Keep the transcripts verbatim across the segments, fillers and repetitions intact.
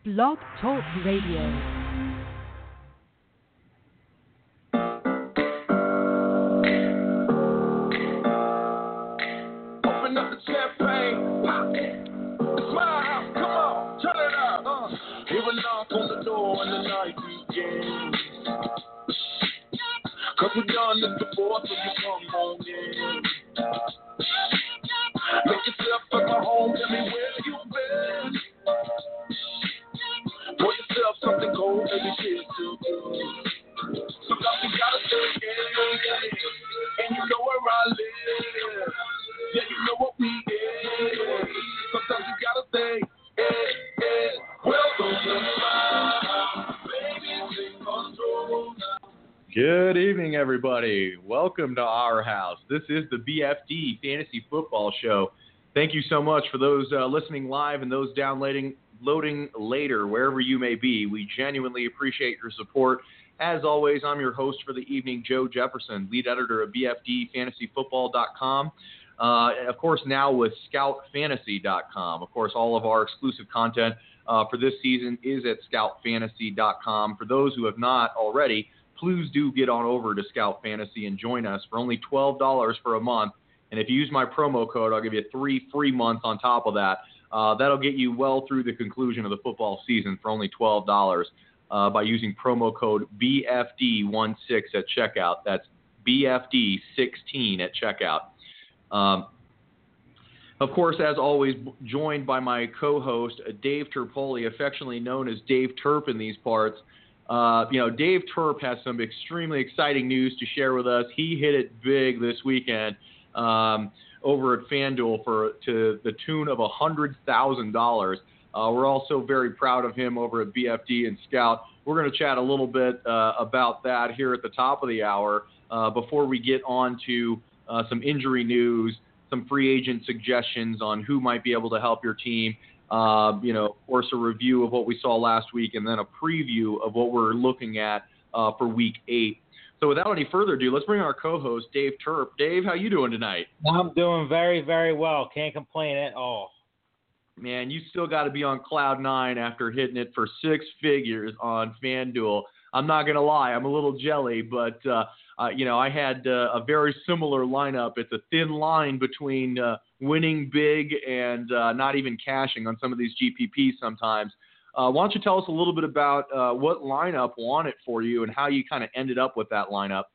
Blog Talk Radio. Cause we done this before, so you come on in. Make yourself at my home, tell me where you been. Pour yourself something cold, baby, feel too good. Sometimes you gotta say, yeah, yeah. And you know where I live. Yeah, you know what we is. Sometimes you gotta say, yeah, yeah. Welcome to my house, baby, take control now. Good evening, everybody. Welcome to our house. This is the B F D Fantasy Football Show. Thank you so much for those uh, listening live and those downloading loading later, wherever you may be. We genuinely appreciate your support. As always, I'm your host for the evening, Joe Jefferson, lead editor of B F D Fantasy Football dot com. Uh, and of course, now with Scout Fantasy dot com. Of course, all of our exclusive content uh, for this season is at Scout Fantasy dot com. For those who have not already, please do get on over to Scout Fantasy and join us for only twelve dollars for a month. And if you use my promo code, I'll give you three free months on top of that. Uh, that'll get you well through the conclusion of the football season for only twelve dollars uh, by using promo code B F D sixteen at checkout. That's B F D sixteen at checkout. Um, of course, as always, joined by my co-host, Dave Terpoli, affectionately known as Dave Terp in these parts. Uh, you know, Dave Terp has some extremely exciting news to share with us. He hit it big this weekend um, over at FanDuel for to the tune of one hundred thousand dollars. Uh, we're also very proud of him over at B F D and Scout. We're going to chat a little bit uh, about that here at the top of the hour uh, before we get on to uh, some injury news, some free agent suggestions on who might be able to help your team. Uh, you know, of course, a review of what we saw last week, and then a preview of what we're looking at uh, for Week Eight. So, without any further ado, let's bring on our co-host, Dave Terp. Dave, how you doing tonight? I'm doing very, very well. Can't complain at all. Man, you still got to be on cloud nine after hitting it for six figures on FanDuel. I'm not gonna lie, I'm a little jelly, but uh, uh, you know, I had uh, a very similar lineup. It's a thin line between uh, winning big and uh, not even cashing on some of these G P Ps sometimes. Uh, why don't you tell us a little bit about uh, what lineup won it for you and how you kind of ended up with that lineup?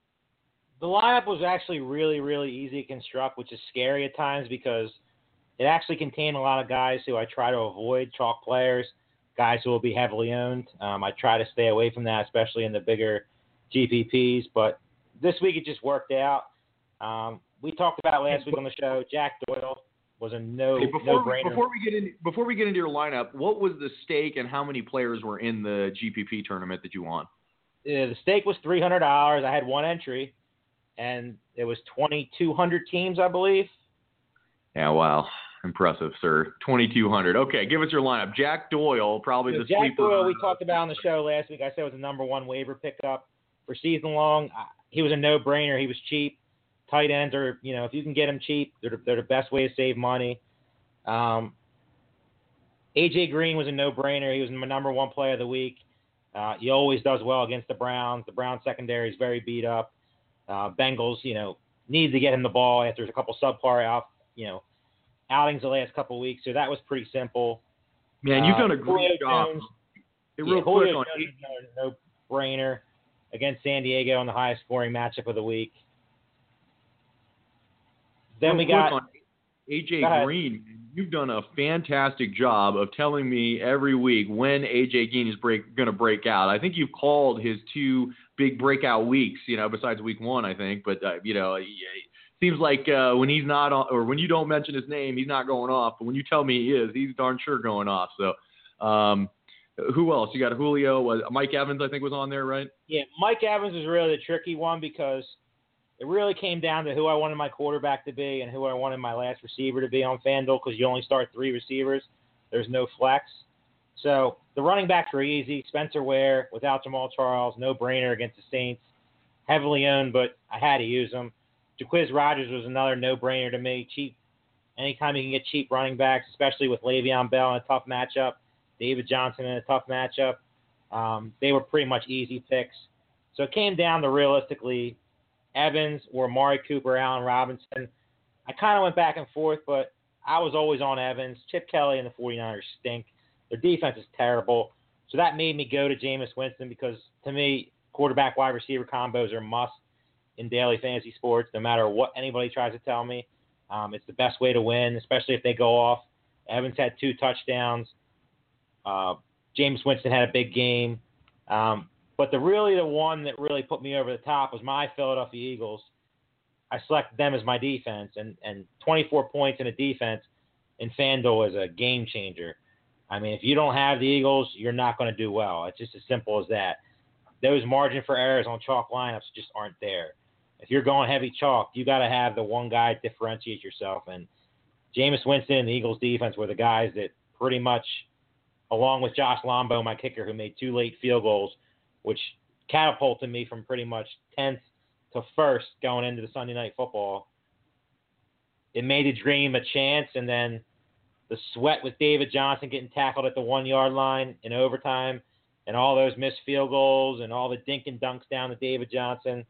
The lineup was actually really, really easy to construct, which is scary at times because it actually contained a lot of guys who I try to avoid, chalk players, guys who will be heavily owned. Um, I try to stay away from that, especially in the bigger G P Ps. But this week it just worked out. Um, we talked about last week on the show, Jack Doyle was a no, hey, before, no-brainer. Before we, get in, before we get into your lineup, what was the stake and how many players were in the G P P tournament that you won? Yeah, the stake was three hundred dollars. I had one entry, and it was twenty-two hundred teams, I believe. Yeah, wow. Impressive, sir. twenty-two hundred. Okay, give us your lineup. Jack Doyle, probably so the Jack sleeper. Doyle, we talked about on the show last week. I said was the number one waiver pickup for season long. He was a no-brainer. He was cheap. Tight ends are, you know, if you can get them cheap, they're, they're the best way to save money. Um, A J Green was a no-brainer. He was my number one player of the week. Uh, he always does well against the Browns. The Browns secondary is very beat up. Uh, Bengals, you know, need to get him the ball after a couple subpar out, you know, outings the last couple of weeks, so that was pretty simple. Man, you've done a uh, great job. Jones, Hey, real yeah, quick Julio on Jones is no, no brainer against San Diego in the highest scoring matchup of the week. Then real we quick got on A J Green. You've done a fantastic job of telling me every week when A J Green is break, going to break out. I think you've called his two big breakout weeks, you know, besides week one, I think. But, uh, you know, seems like uh, when he's not on, or when you don't mention his name, he's not going off. But when you tell me he is, he's darn sure going off. So, um, who else? You got Julio. Was Mike Evans? I think was on there, right? Yeah, Mike Evans was really the tricky one because it really came down to who I wanted my quarterback to be and who I wanted my last receiver to be on FanDuel because you only start three receivers. There's no flex. So the running backs were easy. Spencer Ware without Jamal Charles, no brainer against the Saints. Heavily owned, but I had to use them. Jacquizz Rodgers was another no-brainer to me. Cheap. Anytime you can get cheap running backs, especially with Le'Veon Bell in a tough matchup, David Johnson in a tough matchup. Um, they were pretty much easy picks. So it came down to realistically Evans or Amari Cooper, Allen Robinson. I kind of went back and forth, but I was always on Evans. Chip Kelly and the 49ers stink. Their defense is terrible. So that made me go to Jameis Winston because, to me, quarterback-wide receiver combos are must in daily fantasy sports, no matter what anybody tries to tell me. Um, it's the best way to win, especially if they go off. Evans had two touchdowns. Uh, Jameis Winston had a big game. Um, but the really the one that really put me over the top was my Philadelphia Eagles. I selected them as my defense, and, and twenty-four points in a defense in FanDuel is a game changer. I mean, if you don't have the Eagles, you're not going to do well. It's just as simple as that. Those margin for errors on chalk lineups just aren't there. If you're going heavy chalk, you got to have the one guy differentiate yourself. And Jameis Winston and the Eagles defense were the guys that pretty much, along with Josh Lombo, my kicker, who made two late field goals, which catapulted me from pretty much tenth to first going into the Sunday Night Football. It made the dream a chance, and then the sweat with David Johnson getting tackled at the one-yard line in overtime and all those missed field goals and all the dink and dunks down to David Johnson.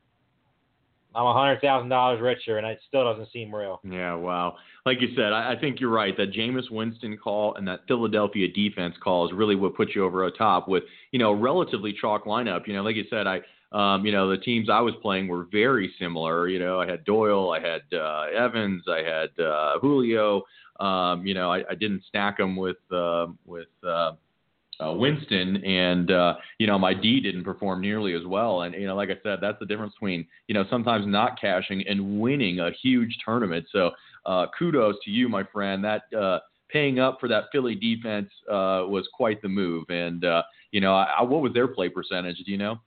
I'm one hundred thousand dollars richer, and it still doesn't seem real. Yeah, wow. Like you said, I, I think you're right. That Jameis Winston call and that Philadelphia defense call is really what puts you over the top with, you know, relatively chalk lineup. You know, like you said, I, um, you know, the teams I was playing were very similar. You know, I had Doyle, I had uh, Evans, I had uh, Julio. Um, you know, I, I didn't stack them with uh, with uh, uh, Winston, and uh, you know, my D didn't perform nearly as well. And you know, like I said, that's the difference between, you know, sometimes not cashing and winning a huge tournament. So uh, kudos to you, my friend. That uh, paying up for that Philly defense uh, was quite the move. And uh, you know, I, what was their play percentage? Do you know?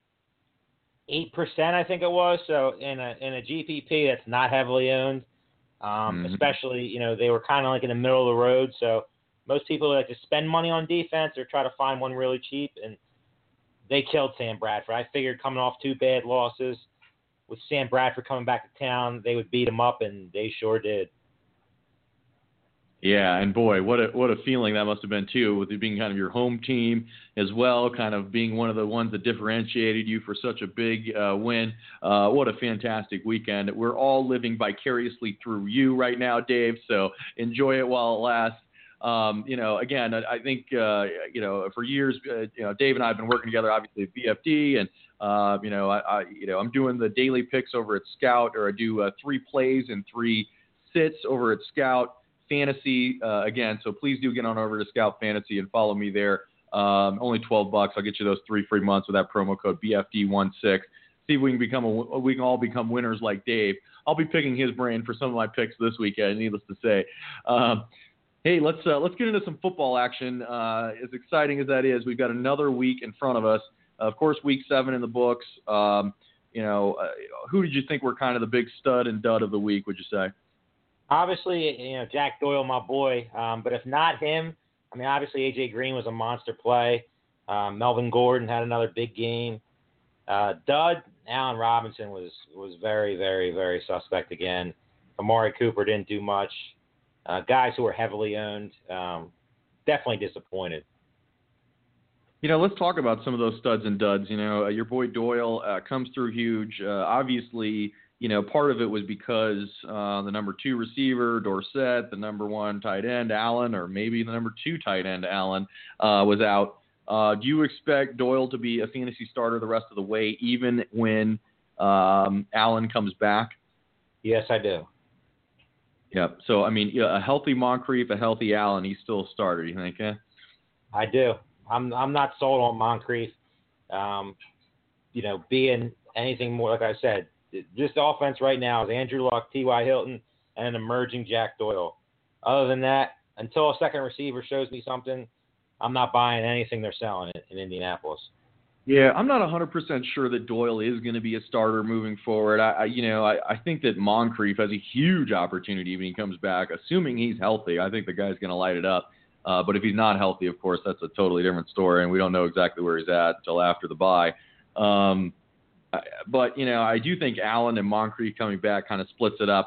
Eight percent, I think it was. So in a in a G P P that's not heavily owned. Um, mm-hmm. Especially, you know, they were kind of like in the middle of the road. So most people like to spend money on defense or try to find one really cheap, and they killed Sam Bradford. I figured coming off two bad losses with Sam Bradford coming back to town, they would beat him up, and they sure did. Yeah, and boy, what a what a feeling that must have been too, with it being kind of your home team as well, kind of being one of the ones that differentiated you for such a big uh, win. Uh, what a fantastic weekend! We're all living vicariously through you right now, Dave. So enjoy it while it lasts. Um, you know, again, I, I think uh, you know for years, uh, you know, Dave and I have been working together, obviously at B F D, and uh, you know, I, I you know I'm doing the daily picks over at Scout, or I do uh, three plays and three sits over at Scout Fantasy uh, again, so please do get on over to Scout Fantasy and follow me there. Um, only twelve bucks. I'll get you those three free months with that promo code B F D sixteen. See if we can become a, we can all become winners like Dave. I'll be picking his brain for some of my picks this weekend. Needless to say. Um, hey, let's uh, let's get into some football action. Uh, as exciting as that is, we've got another week in front of us. Uh, of course, week seven in the books. Um, you know, uh, who did you think were kind of the big stud and dud of the week? Would you say? Obviously, you know, Jack Doyle, my boy. Um, but if not him, I mean, obviously A J Green was a monster play. Um, Melvin Gordon had another big game. Uh, dud, Allen Robinson was was very, very, very suspect again. Amari Cooper didn't do much. Uh, guys who were heavily owned, um, definitely disappointed. You know, let's talk about some of those studs and duds. You know, uh, your boy Doyle uh, comes through huge. Uh, obviously, you know, part of it was because uh, the number two receiver, Dorsett, the number one tight end, Allen, or maybe the number two tight end, Allen, uh, was out. Uh, do you expect Doyle to be a fantasy starter the rest of the way, even when um, Allen comes back? Yes, I do. Yep. So, I mean, yeah, a healthy Moncrief, a healthy Allen, he's still a starter, you think, eh? I do. I'm I'm not sold on Moncrief. Um, you know, being anything more, like I said, this offense right now is Andrew Luck, T Y. Hilton, and an emerging Jack Doyle. Other than that, until a second receiver shows me something, I'm not buying anything they're selling in, in Indianapolis. Yeah, I'm not one hundred percent sure that Doyle is going to be a starter moving forward. I, I you know, I, I think that Moncrief has a huge opportunity when he comes back, assuming he's healthy. I think the guy's going to light it up. Uh, but if he's not healthy, of course, that's a totally different story, and we don't know exactly where he's at until after the bye. Um, but, you know, I do think Allen and Moncrief coming back kind of splits it up. I,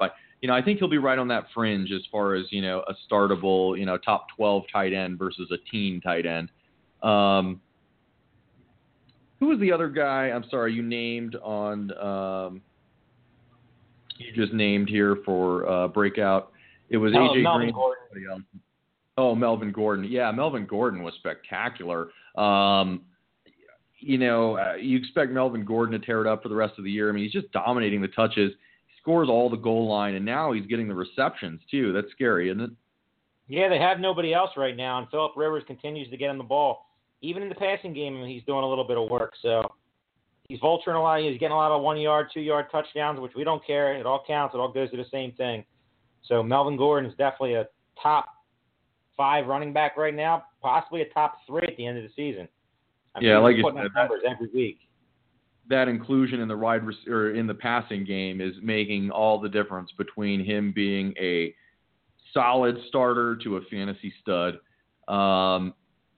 you know, I think he'll be right on that fringe as far as, you know, a startable, you know, top twelve tight end versus a teen tight end. Um, who was the other guy? I'm sorry, you named on, um, you just named here for uh, breakout. It was oh, A J Melvin Green. Gordon. Oh, Melvin Gordon. Yeah, Melvin Gordon was spectacular. Um, you know, uh, you expect Melvin Gordon to tear it up for the rest of the year. I mean, he's just dominating the touches. He scores all the goal line, and now he's getting the receptions, too. That's scary, isn't it? Yeah, they have nobody else right now, and Phillip Rivers continues to get him the ball. Even in the passing game, he's doing a little bit of work. So he's vulturing a lot. He's getting a lot of one-yard, two-yard touchdowns, which we don't care. It all counts. It all goes to the same thing. So Melvin Gordon is definitely a top five running back right now, possibly a top three at the end of the season. I mean, yeah, like he's you putting said, up numbers every week. That inclusion in the wide rec- or in the passing game is making all the difference between him being a solid starter to a fantasy stud. Um,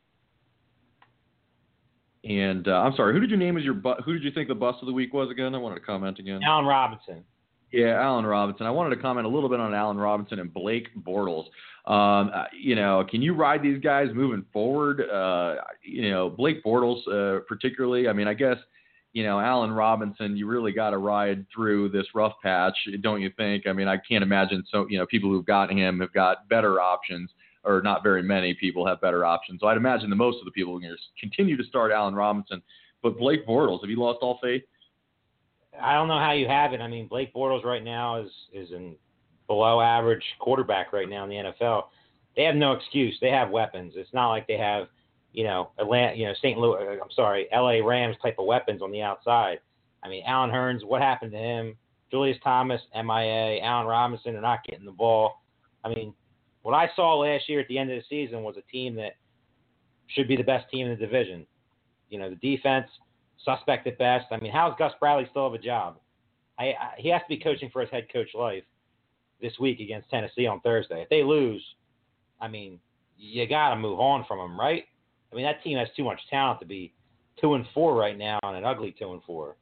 and uh, I'm sorry, who did you name as your bu- who did you think the bust of the week was again? I wanted to comment again. Allen Robinson. Yeah, Allen Robinson. I wanted to comment a little bit on Allen Robinson and Blake Bortles. Um, uh, you know, can you ride these guys moving forward? Uh, you know, Blake Bortles uh, particularly. I mean, I guess, you know, Allen Robinson, you really got to ride through this rough patch, don't you think? I mean, I can't imagine so, you know, people who've got him have got better options, or not very many people have better options. So I'd imagine that most of the people are going to continue to start Allen Robinson. But Blake Bortles, have you lost all faith? I don't know how you have it. I mean, Blake Bortles right now is is an below average quarterback right now in the N F L. They have no excuse. They have weapons. It's not like they have, you know, Atlanta, you know, Saint Louis, I'm sorry, L A Rams type of weapons on the outside. I mean, Allen Hurns, what happened to him? Julius Thomas, M I A, Allen Robinson, they're not getting the ball. I mean, what I saw last year at the end of the season was a team that should be the best team in the division. You know, the defense, suspect at best. I mean, how does Gus Bradley still have a job? I, I, he has to be coaching for his head coach life this week against Tennessee on Thursday. If they lose, I mean, you got to move on from them, right? I mean, that team has too much talent to be two and four right now, and an ugly two and four.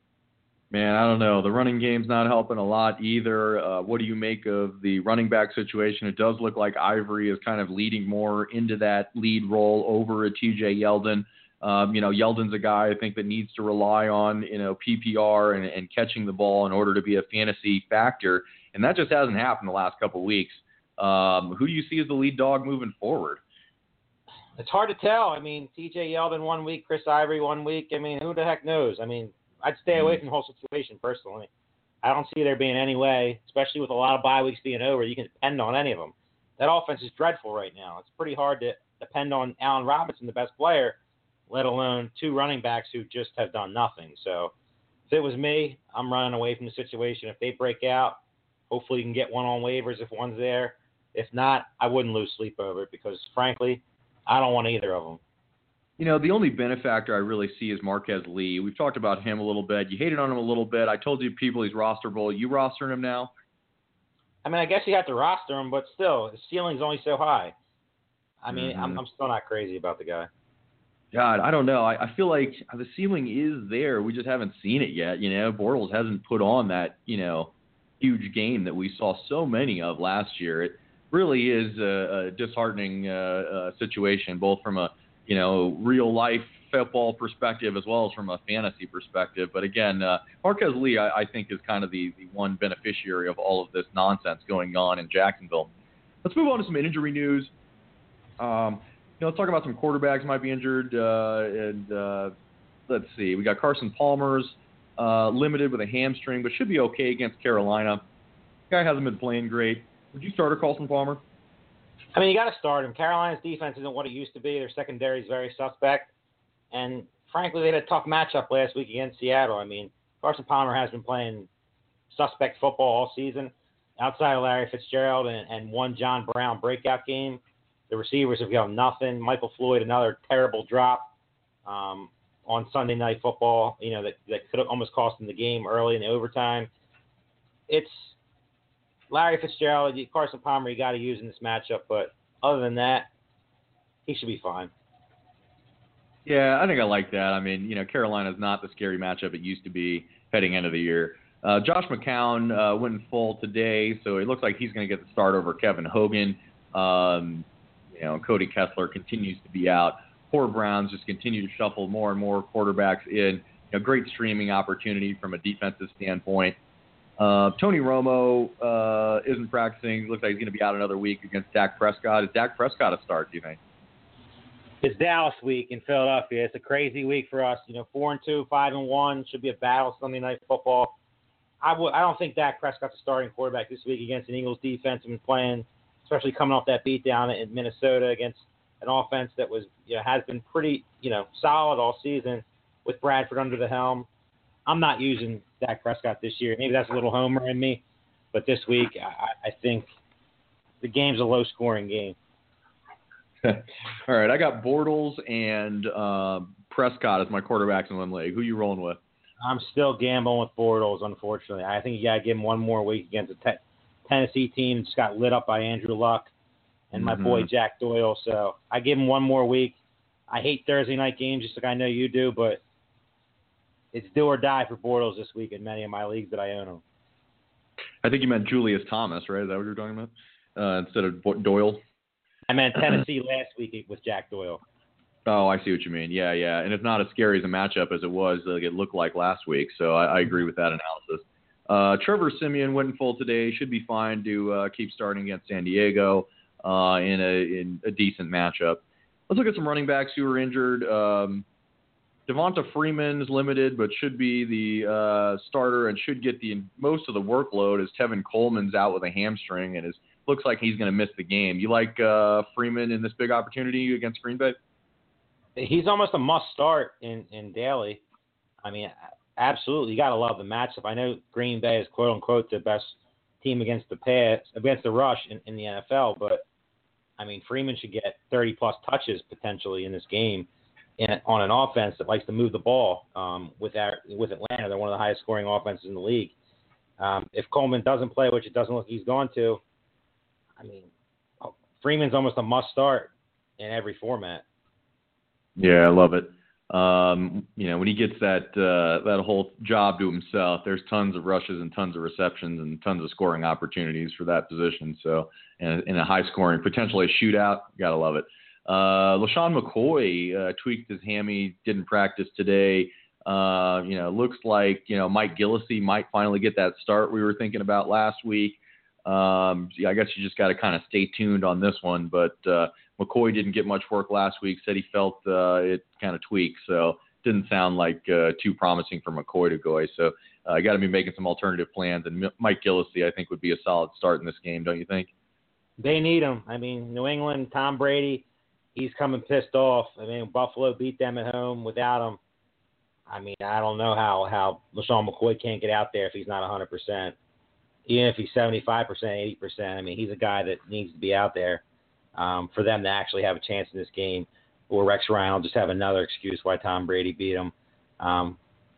Man, I don't know. The running game's not helping a lot either. Uh, what do you make of the running back situation? It does look like Ivory is kind of leading more into that lead role over a T J Yeldon. Um, you know, Yeldon's a guy I think that needs to rely on, you know, P P R and, and catching the ball in order to be a fantasy factor, and that just hasn't happened the last couple of weeks. Um, who do you see as the lead dog moving forward? It's hard to tell. I mean, T J Yeldon one week, Chris Ivory one week. I mean, who the heck knows? I mean, I'd stay away from the whole situation personally. I don't see there being any way, especially with a lot of bye weeks being over, you can depend on any of them. That offense is dreadful right now. It's pretty hard to depend on Allen Robinson, the best player, let alone two running backs who just have done nothing. So if it was me, I'm running away from the situation. If they break out, hopefully you can get one on waivers if one's there. If not, I wouldn't lose sleep over it because, frankly, I don't want either of them. You know, the only benefactor I really see is Marquez Lee. We've talked about him a little bit. You hated on him a little bit. I told you people he's rosterable. You rostering him now? I mean, I guess you have to roster him, but still, his ceiling's only so high. I mean, Mm-hmm. I'm, I'm still not crazy about the guy. God, I don't know. I, I feel like the ceiling is there. We just haven't seen it yet. You know, Bortles hasn't put on that, you know, huge game that we saw so many of last year. It really is a, a disheartening uh, uh, situation, both from a, you know, real life football perspective as well as from a fantasy perspective. But again, uh, Marquez Lee, I, I think, is kind of the, the one beneficiary of all of this nonsense going on in Jacksonville. Let's move on to some injury news. Um, you know, let's talk about some quarterbacks might be injured. Uh, and uh, let's see, we got Carson Palmer's uh, limited with a hamstring, but should be okay against Carolina. Guy hasn't been playing great. Would you start a Carson Palmer? I mean, you got to start him. Carolina's defense isn't what it used to be. Their secondary is very suspect. And, frankly, they had a tough matchup last week against Seattle. I mean, Carson Palmer has been playing suspect football all season. Outside of Larry Fitzgerald and, and one John Brown breakout game, the receivers have got nothing. Michael Floyd, another terrible drop um, on Sunday Night Football, you know, that, that could have almost cost them the game early in the overtime. It's Larry Fitzgerald, Carson Palmer, you got to use in this matchup. But other than that, he should be fine. Yeah, I think I like that. I mean, you know, Carolina's not the scary matchup it used to be heading into the year. Uh, Josh McCown uh, went in full today, so it looks like he's going to get the start over Kevin Hogan. Um, you know, Cody Kessler continues to be out. Poor Browns just continue to shuffle more and more quarterbacks in. A great streaming opportunity from a defensive standpoint. Uh, Tony Romo uh, isn't practicing. Looks like he's going to be out another week against Dak Prescott. Is Dak Prescott a start, do you think? It's Dallas week in Philadelphia. It's a crazy week for us. You know, four and two, five and one. Should be a battle Sunday Night Football. I w- I don't think Dak Prescott's a starting quarterback this week against an Eagles defense and playing, especially coming off that beatdown in Minnesota against an offense that was, you know, has been pretty, you know, solid all season with Bradford under the helm. I'm not using Dak Prescott this year. Maybe that's a little homer in me, but this week I, I think the game's a low-scoring game. All right, I got Bortles and uh, Prescott as my quarterbacks in one league. Who are you rolling with? I'm still gambling with Bortles, unfortunately. I think you got to give him one more week against a te- Tennessee team that just got lit up by Andrew Luck and my mm-hmm. boy Jack Doyle. So I give him one more week. I hate Thursday night games just like I know you do, but it's do or die for Bortles this week in many of my leagues that I own him. I think you meant Julius Thomas, right? Is that what you're talking about? Uh, instead of Doyle? I meant Tennessee last week with Jack Doyle. Oh, I see what you mean. Yeah, yeah. And it's not as scary as a matchup as it was, like it looked like last week. So I, I agree with that analysis. Uh, Trevor Siemian went in full today. Should be fine to uh, keep starting against San Diego uh, in, a, in a decent matchup. Let's look at some running backs who were injured. Um, Devonta Freeman's limited, but should be the uh, starter and should get the most of the workload as Tevin Coleman's out with a hamstring and is looks like he's going to miss the game. You like uh, Freeman in this big opportunity against Green Bay? He's almost a must start in, in daily. I mean, absolutely. You got to love the matchup. I know Green Bay is quote unquote the best team against the pass, against the rush in, in the N F L, but I mean, Freeman should get thirty plus touches potentially in this game in, on an offense that likes to move the ball um, with our, with Atlanta. They're one of the highest scoring offenses in the league. Um, if Coleman doesn't play, which it doesn't look he's going to, I mean, Freeman's almost a must start in every format. Yeah, I love it. Um, you know, when he gets that uh, that whole job to himself, there's tons of rushes and tons of receptions and tons of scoring opportunities for that position. So, and in a high scoring, potentially a shootout, gotta love it. Uh, LaShawn McCoy uh, tweaked his hammy, didn't practice today. Uh, you know, looks like you know Mike Gillislee might finally get that start we were thinking about last week. Um, yeah, I guess you just got to kind of stay tuned on this one. But uh, McCoy didn't get much work last week. Said he felt uh, it kind of tweaked, so didn't sound like uh, too promising for McCoy to go. So I uh, got to be making some alternative plans. And M- Mike Gillislee, I think, would be a solid start in this game, don't you think? They need him. I mean, New England, Tom Brady, he's coming pissed off. I mean, Buffalo beat them at home without him. I mean, I don't know how how LaShawn McCoy can't get out there if he's not one hundred percent. Even if he's seventy-five percent, eighty percent, I mean, he's a guy that needs to be out there um, for them to actually have a chance in this game. Or Rex Ryan will just have another excuse why Tom Brady beat him. Um,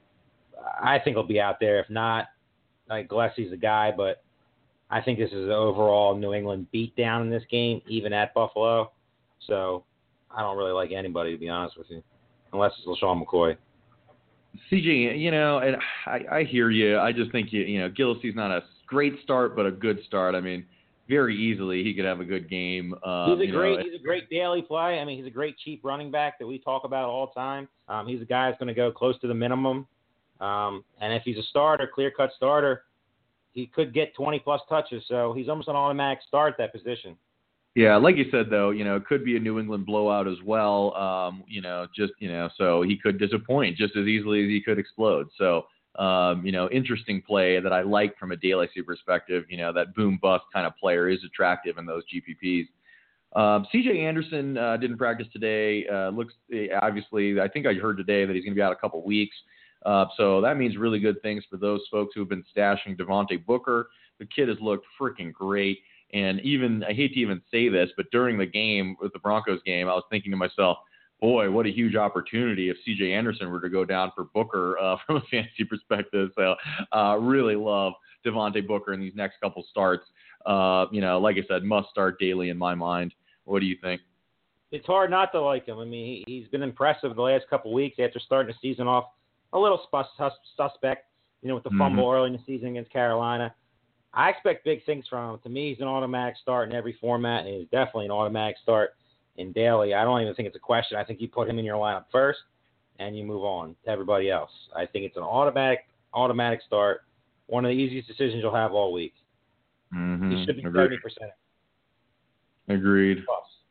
I think he'll be out there. If not, like Gillespie's the guy, but I think this is an overall New England beatdown in this game, even at Buffalo. So I don't really like anybody, to be honest with you, unless it's LaShawn McCoy. C J, you know, and I, I hear you. I just think, you, you know, Gillislee's not a great start, but a good start. I mean, very easily he could have a good game. Um, he's a great, know, he's a great daily play. I mean, he's a great cheap running back that we talk about all the time. Um, he's a guy that's going to go close to the minimum. Um, and if he's a starter, clear-cut starter, he could get twenty plus touches. So he's almost an automatic start at that position. Yeah, like you said, though, you know, it could be a New England blowout as well. Um, you know, just, you know, so he could disappoint just as easily as he could explode. So, um, you know, interesting play that I like from a daily perspective. You know, that boom bust kind of player is attractive in those G P Ps. Um, C J Anderson uh, didn't practice today. Uh, looks obviously, I think I heard today that he's going to be out a couple weeks. Uh, so that means really good things for those folks who have been stashing Devontae Booker. The kid has looked freaking great. And even, I hate to even say this, but during the game, with the Broncos game, I was thinking to myself, boy, what a huge opportunity if C J Anderson were to go down for Booker uh, from a fantasy perspective. So uh, really love Devontae Booker in these next couple starts. Uh, you know, like I said, must start daily in my mind. What do you think? It's hard not to like him. I mean, he, he's been impressive the last couple of weeks after starting the season off a little sus- suspect. you know, with the Mm-hmm. fumble early in the season against Carolina. I expect big things from him. To me, he's an automatic start in every format, and he's definitely an automatic start in daily. I don't even think it's a question. I think you put him in your lineup first, and you move on to everybody else. I think it's an automatic automatic start, one of the easiest decisions you'll have all week. Mm-hmm. He should be Agreed. seventy percent. Agreed.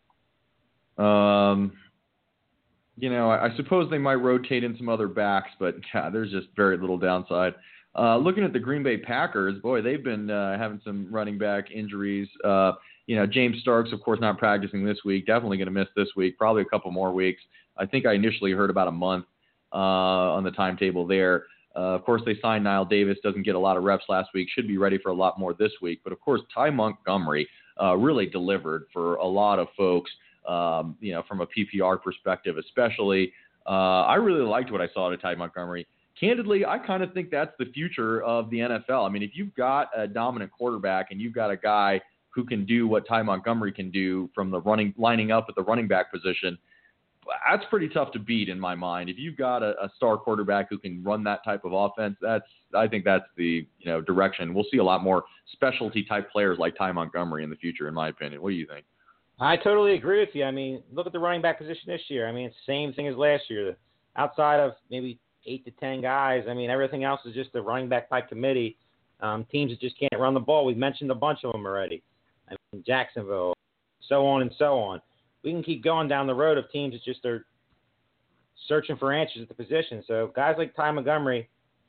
Um, you know, I, I suppose they might rotate in some other backs, but God, there's just very little downside. Uh, looking at the Green Bay Packers, boy, they've been uh, having some running back injuries. Uh, you know, James Starks, of course, not practicing this week. Definitely going to miss this week. Probably a couple more weeks. I think I initially heard about a month uh, on the timetable there. Uh, of course, they signed Niall Davis. Doesn't get a lot of reps last week. Should be ready for a lot more this week. But, of course, Ty Montgomery uh, really delivered for a lot of folks, um, you know, from a P P R perspective especially. Uh, I really liked what I saw to Ty Montgomery. Candidly, I kind of think that's the future of the N F L. I mean, if you've got a dominant quarterback and you've got a guy who can do what Ty Montgomery can do from the running, lining up at the running back position, that's pretty tough to beat in my mind. If you've got a, a star quarterback who can run that type of offense, that's I think that's the you know direction. We'll see a lot more specialty type players like Ty Montgomery in the future, in my opinion. What do you think? I totally agree with you. I mean, look at the running back position this year. I mean, it's the same thing as last year. Outside of maybe eight to ten guys, I mean, everything else is just a running back by committee. Um, teams that just can't run the ball. We've mentioned a bunch of them already. I mean, Jacksonville, so on and so on. We can keep going down the road of teams that just are searching for answers at the position. So guys like Ty Montgomery,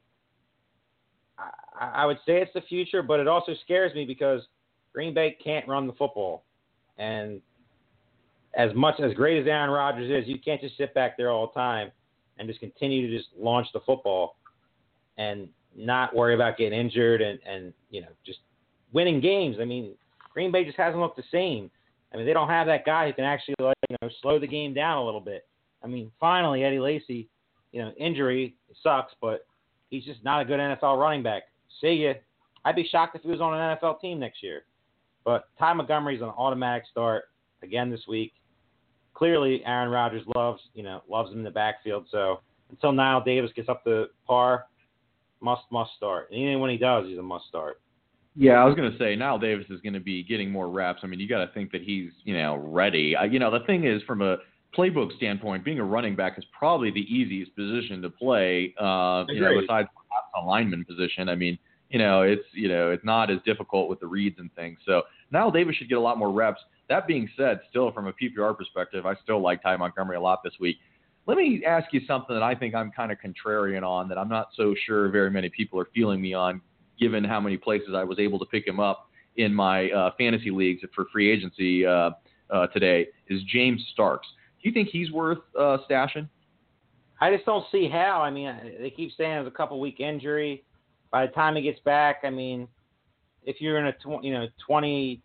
I, I would say it's the future, but it also scares me because Green Bay can't run the football. And as much as great as Aaron Rodgers is, you can't just sit back there all the time and just continue to just launch the football and not worry about getting injured and, and you know, just winning games. I mean, Green Bay just hasn't looked the same. I mean, they don't have that guy who can actually, like, you know, slow the game down a little bit. I mean, finally, Eddie Lacy, you know, injury sucks, but he's just not a good N F L running back. See ya. I'd be shocked if he was on an N F L team next year. But Ty Montgomery's an automatic start again this week. Clearly, Aaron Rodgers loves, you know, loves him in the backfield. So until Niall Davis gets up to par, must must start. And even when he does, he's a must start. Yeah, I was going to say, Niall Davis is going to be getting more reps. I mean, you got to think that he's, you know, ready. Uh, you know, the thing is, from a playbook standpoint, being a running back is probably the easiest position to play, uh, you know, besides a lineman position. I mean, you know, it's, you know, it's not as difficult with the reads and things. So Niall Davis should get a lot more reps. That being said, still from a P P R perspective, I still like Ty Montgomery a lot this week. Let me ask you something that I think I'm kind of contrarian on, that I'm not so sure very many people are feeling me on, given how many places I was able to pick him up in my uh, fantasy leagues for free agency uh, uh, today, is James Starks. Do you think he's worth uh, stashing? I just don't see how. I mean, they keep saying it's a couple-week injury. By the time he gets back, I mean, if you're in a tw- you know twenty,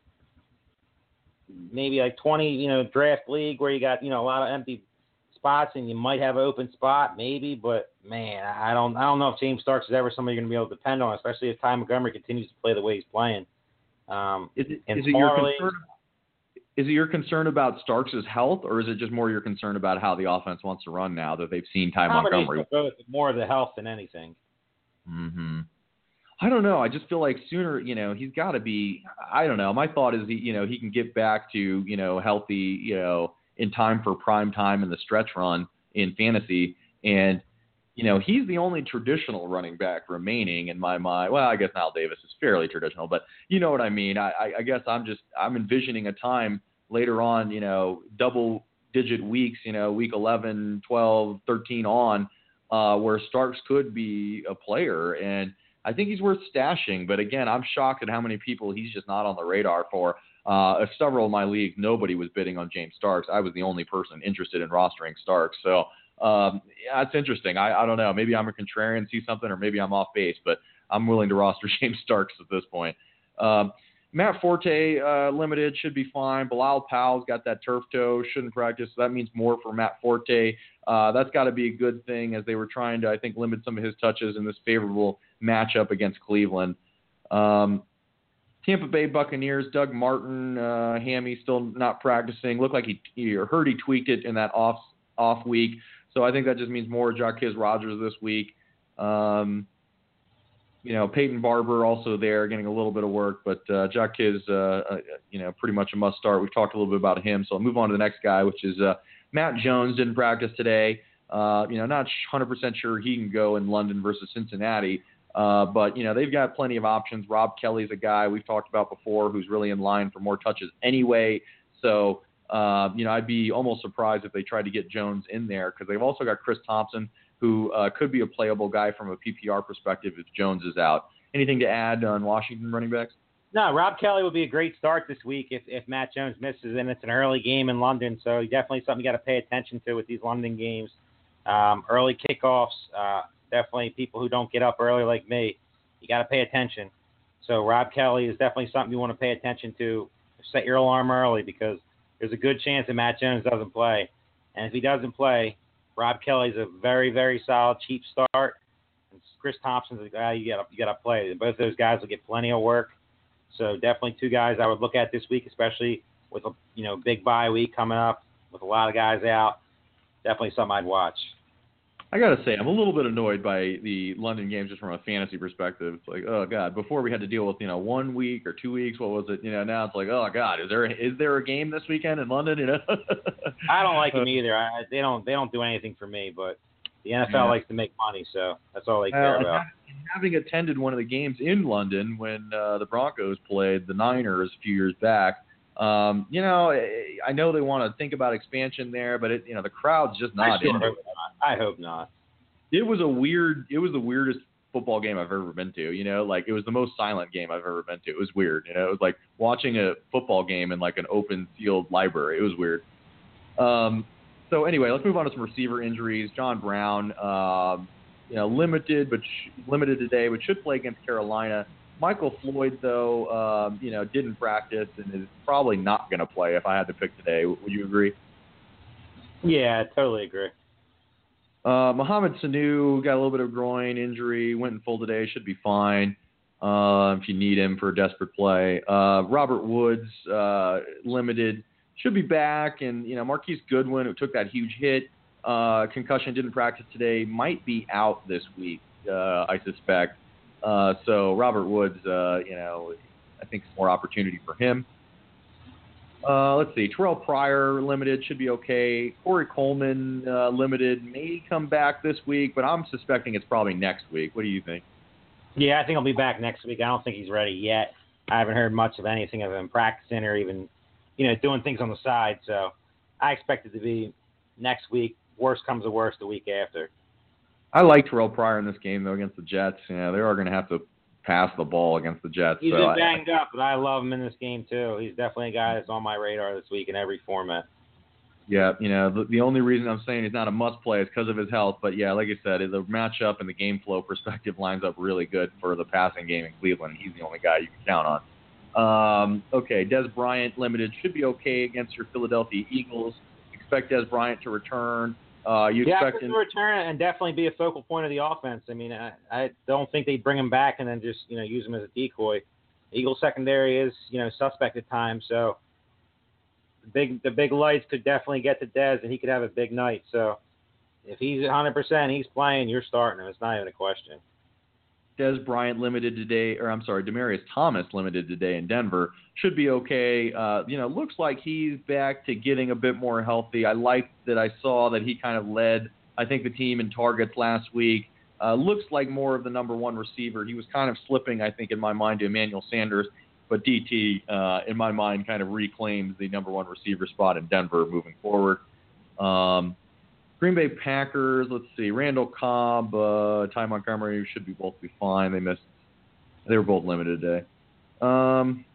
maybe like twenty, you know, draft league where you got, you know, a lot of empty spots and you might have an open spot, maybe, but man, I don't I don't know if James Starks is ever somebody you're going to be able to depend on, especially if Ty Montgomery continues to play the way he's playing. Um, is it, and is it your concern? Is it your concern about Starks' health, or is it just more your concern about how the offense wants to run now that they've seen Ty Montgomery? Both, more of the health than anything. Mm-hmm. I don't know. I just feel like sooner, you know, he's got to be. I don't know. My thought is, he, you know, he can get back to, you know, healthy, you know, in time for prime time in the stretch run in fantasy. And, you know, he's the only traditional running back remaining in my mind. Well, I guess Niall Davis is fairly traditional, but you know what I mean? I, I guess I'm just, I'm envisioning a time later on, you know, double digit weeks, you know, week eleven, twelve, thirteen on, uh, where Starks could be a player. And I think he's worth stashing. But again, I'm shocked at how many people he's just not on the radar for. Uh, several of my leagues, nobody was bidding on James Starks. I was the only person interested in rostering Starks. So um, yeah, it's interesting. I, I don't know. Maybe I'm a contrarian, see something, or maybe I'm off base, but I'm willing to roster James Starks at this point. Um, Matt Forte, uh, limited, should be fine. Bilal Powell's got that turf toe, shouldn't practice. So that means more for Matt Forte. Uh, that's got to be a good thing, as they were trying to, I think, limit some of his touches in this favorable matchup against Cleveland. Um, Tampa Bay Buccaneers, Doug Martin, uh, hammy still not practicing. Looked like he, he or heard he tweaked it in that off off week. So I think that just means more Jarquiz Rogers this week. Um, you know, Peyton Barber also there getting a little bit of work, but uh, Jack is, uh, uh, you know, pretty much a must start. We've talked a little bit about him, so I'll move on to the next guy, which is uh, Matt Jones. Didn't practice today. Uh, you know, not one hundred percent sure he can go in London versus Cincinnati, uh, but, you know, they've got plenty of options. Rob Kelly's a guy we've talked about before who's really in line for more touches anyway, so, uh, you know, I'd be almost surprised if they tried to get Jones in there because they've also got Chris Thompson, who uh, could be a playable guy from a P P R perspective if Jones is out. Anything to add on Washington running backs? No, Rob Kelly would be a great start this week if, if Matt Jones misses, and it's an early game in London, so definitely something you got to pay attention to with these London games. Um, early kickoffs, uh, definitely people who don't get up early like me, you got to pay attention. So Rob Kelly is definitely something you want to pay attention to. Set your alarm early because there's a good chance that Matt Jones doesn't play. And if he doesn't play, Rob Kelly's a very, very solid, cheap start. And Chris Thompson's a guy you got you got to play. Both those guys will get plenty of work. So definitely two guys I would look at this week, especially with a you know big bye week coming up with a lot of guys out. Definitely something I'd watch. I got to say, I'm a little bit annoyed by the London games just from a fantasy perspective. It's like, oh, God, before we had to deal with, you know, one week or two weeks, what was it? You know, now it's like, oh, God, is there is there a game this weekend in London? You know, I don't like them either. I, they don't they don't do anything for me, but the N F L yeah. likes to make money, so that's all they care uh, about. Having attended one of the games in London when uh, the Broncos played the Niners a few years back, um, you know, I know they want to think about expansion there, but it, you know, the crowd's just not I into hope it. not. I hope not. It was a weird. It was the weirdest football game I've ever been to. You know, like it was the most silent game I've ever been to. It was weird. You know, it was like watching a football game in like an open field library. It was weird. Um, so anyway, let's move on to some receiver injuries. John Brown, um, you know, limited but sh- limited today, but should play against Carolina. Michael Floyd, though, um, you know, didn't practice and is probably not going to play. If I had to pick today, would you agree? Yeah, I totally agree. Uh, Mohamed Sanu got a little bit of groin injury, went in full today, should be fine uh, if you need him for a desperate play. Uh, Robert Woods, uh, limited, should be back. And, you know, Marquise Goodwin, who took that huge hit, uh, concussion, didn't practice today, might be out this week, uh, I suspect. Uh, so Robert Woods, uh, you know, I think it's more opportunity for him. Uh, let's see. Terrell Pryor, limited, should be okay. Corey Coleman, uh, limited, may come back this week, but I'm suspecting it's probably next week. What do you think? Yeah, I think I'll be back next week. I don't think he's ready yet. I haven't heard much of anything of him practicing or even, you know, doing things on the side. So I expect it to be next week. Worst comes to worst the week after. I like Terrell Pryor in this game, though, against the Jets. You know, they are going to have to pass the ball against the Jets. He's so been I, banged up, but I love him in this game, too. He's definitely a guy that's on my radar this week in every format. Yeah, you know, the, the only reason I'm saying he's not a must-play is because of his health. But, yeah, like I said, the matchup and the game flow perspective lines up really good for the passing game in Cleveland. He's the only guy you can count on. Um, okay, Dez Bryant, limited, should be okay against your Philadelphia Eagles. Expect Dez Bryant to return. Uh, you yeah, expect him to return and definitely be a focal point of the offense. I mean, I, I don't think they'd bring him back and then just, you know, use him as a decoy. Eagle secondary is, you know, suspect at times, so the big the big lights could definitely get to Dez and he could have a big night. So if he's one hundred percent, he's playing, you're starting him. It's not even a question. Dez Bryant limited today, or I'm sorry, Demaryius Thomas limited today in Denver. Should be okay. Uh, you know, looks like he's back to getting a bit more healthy. I liked that I saw that he kind of led, I think, the team in targets last week. Uh, looks like more of the number one receiver. He was kind of slipping, I think, in my mind to Emmanuel Sanders, but D T, uh, in my mind, kind of reclaims the number one receiver spot in Denver moving forward. Um, Green Bay Packers, let's see, Randall Cobb, uh, Ty Montgomery should be both be fine. They missed, they were both limited today. Um,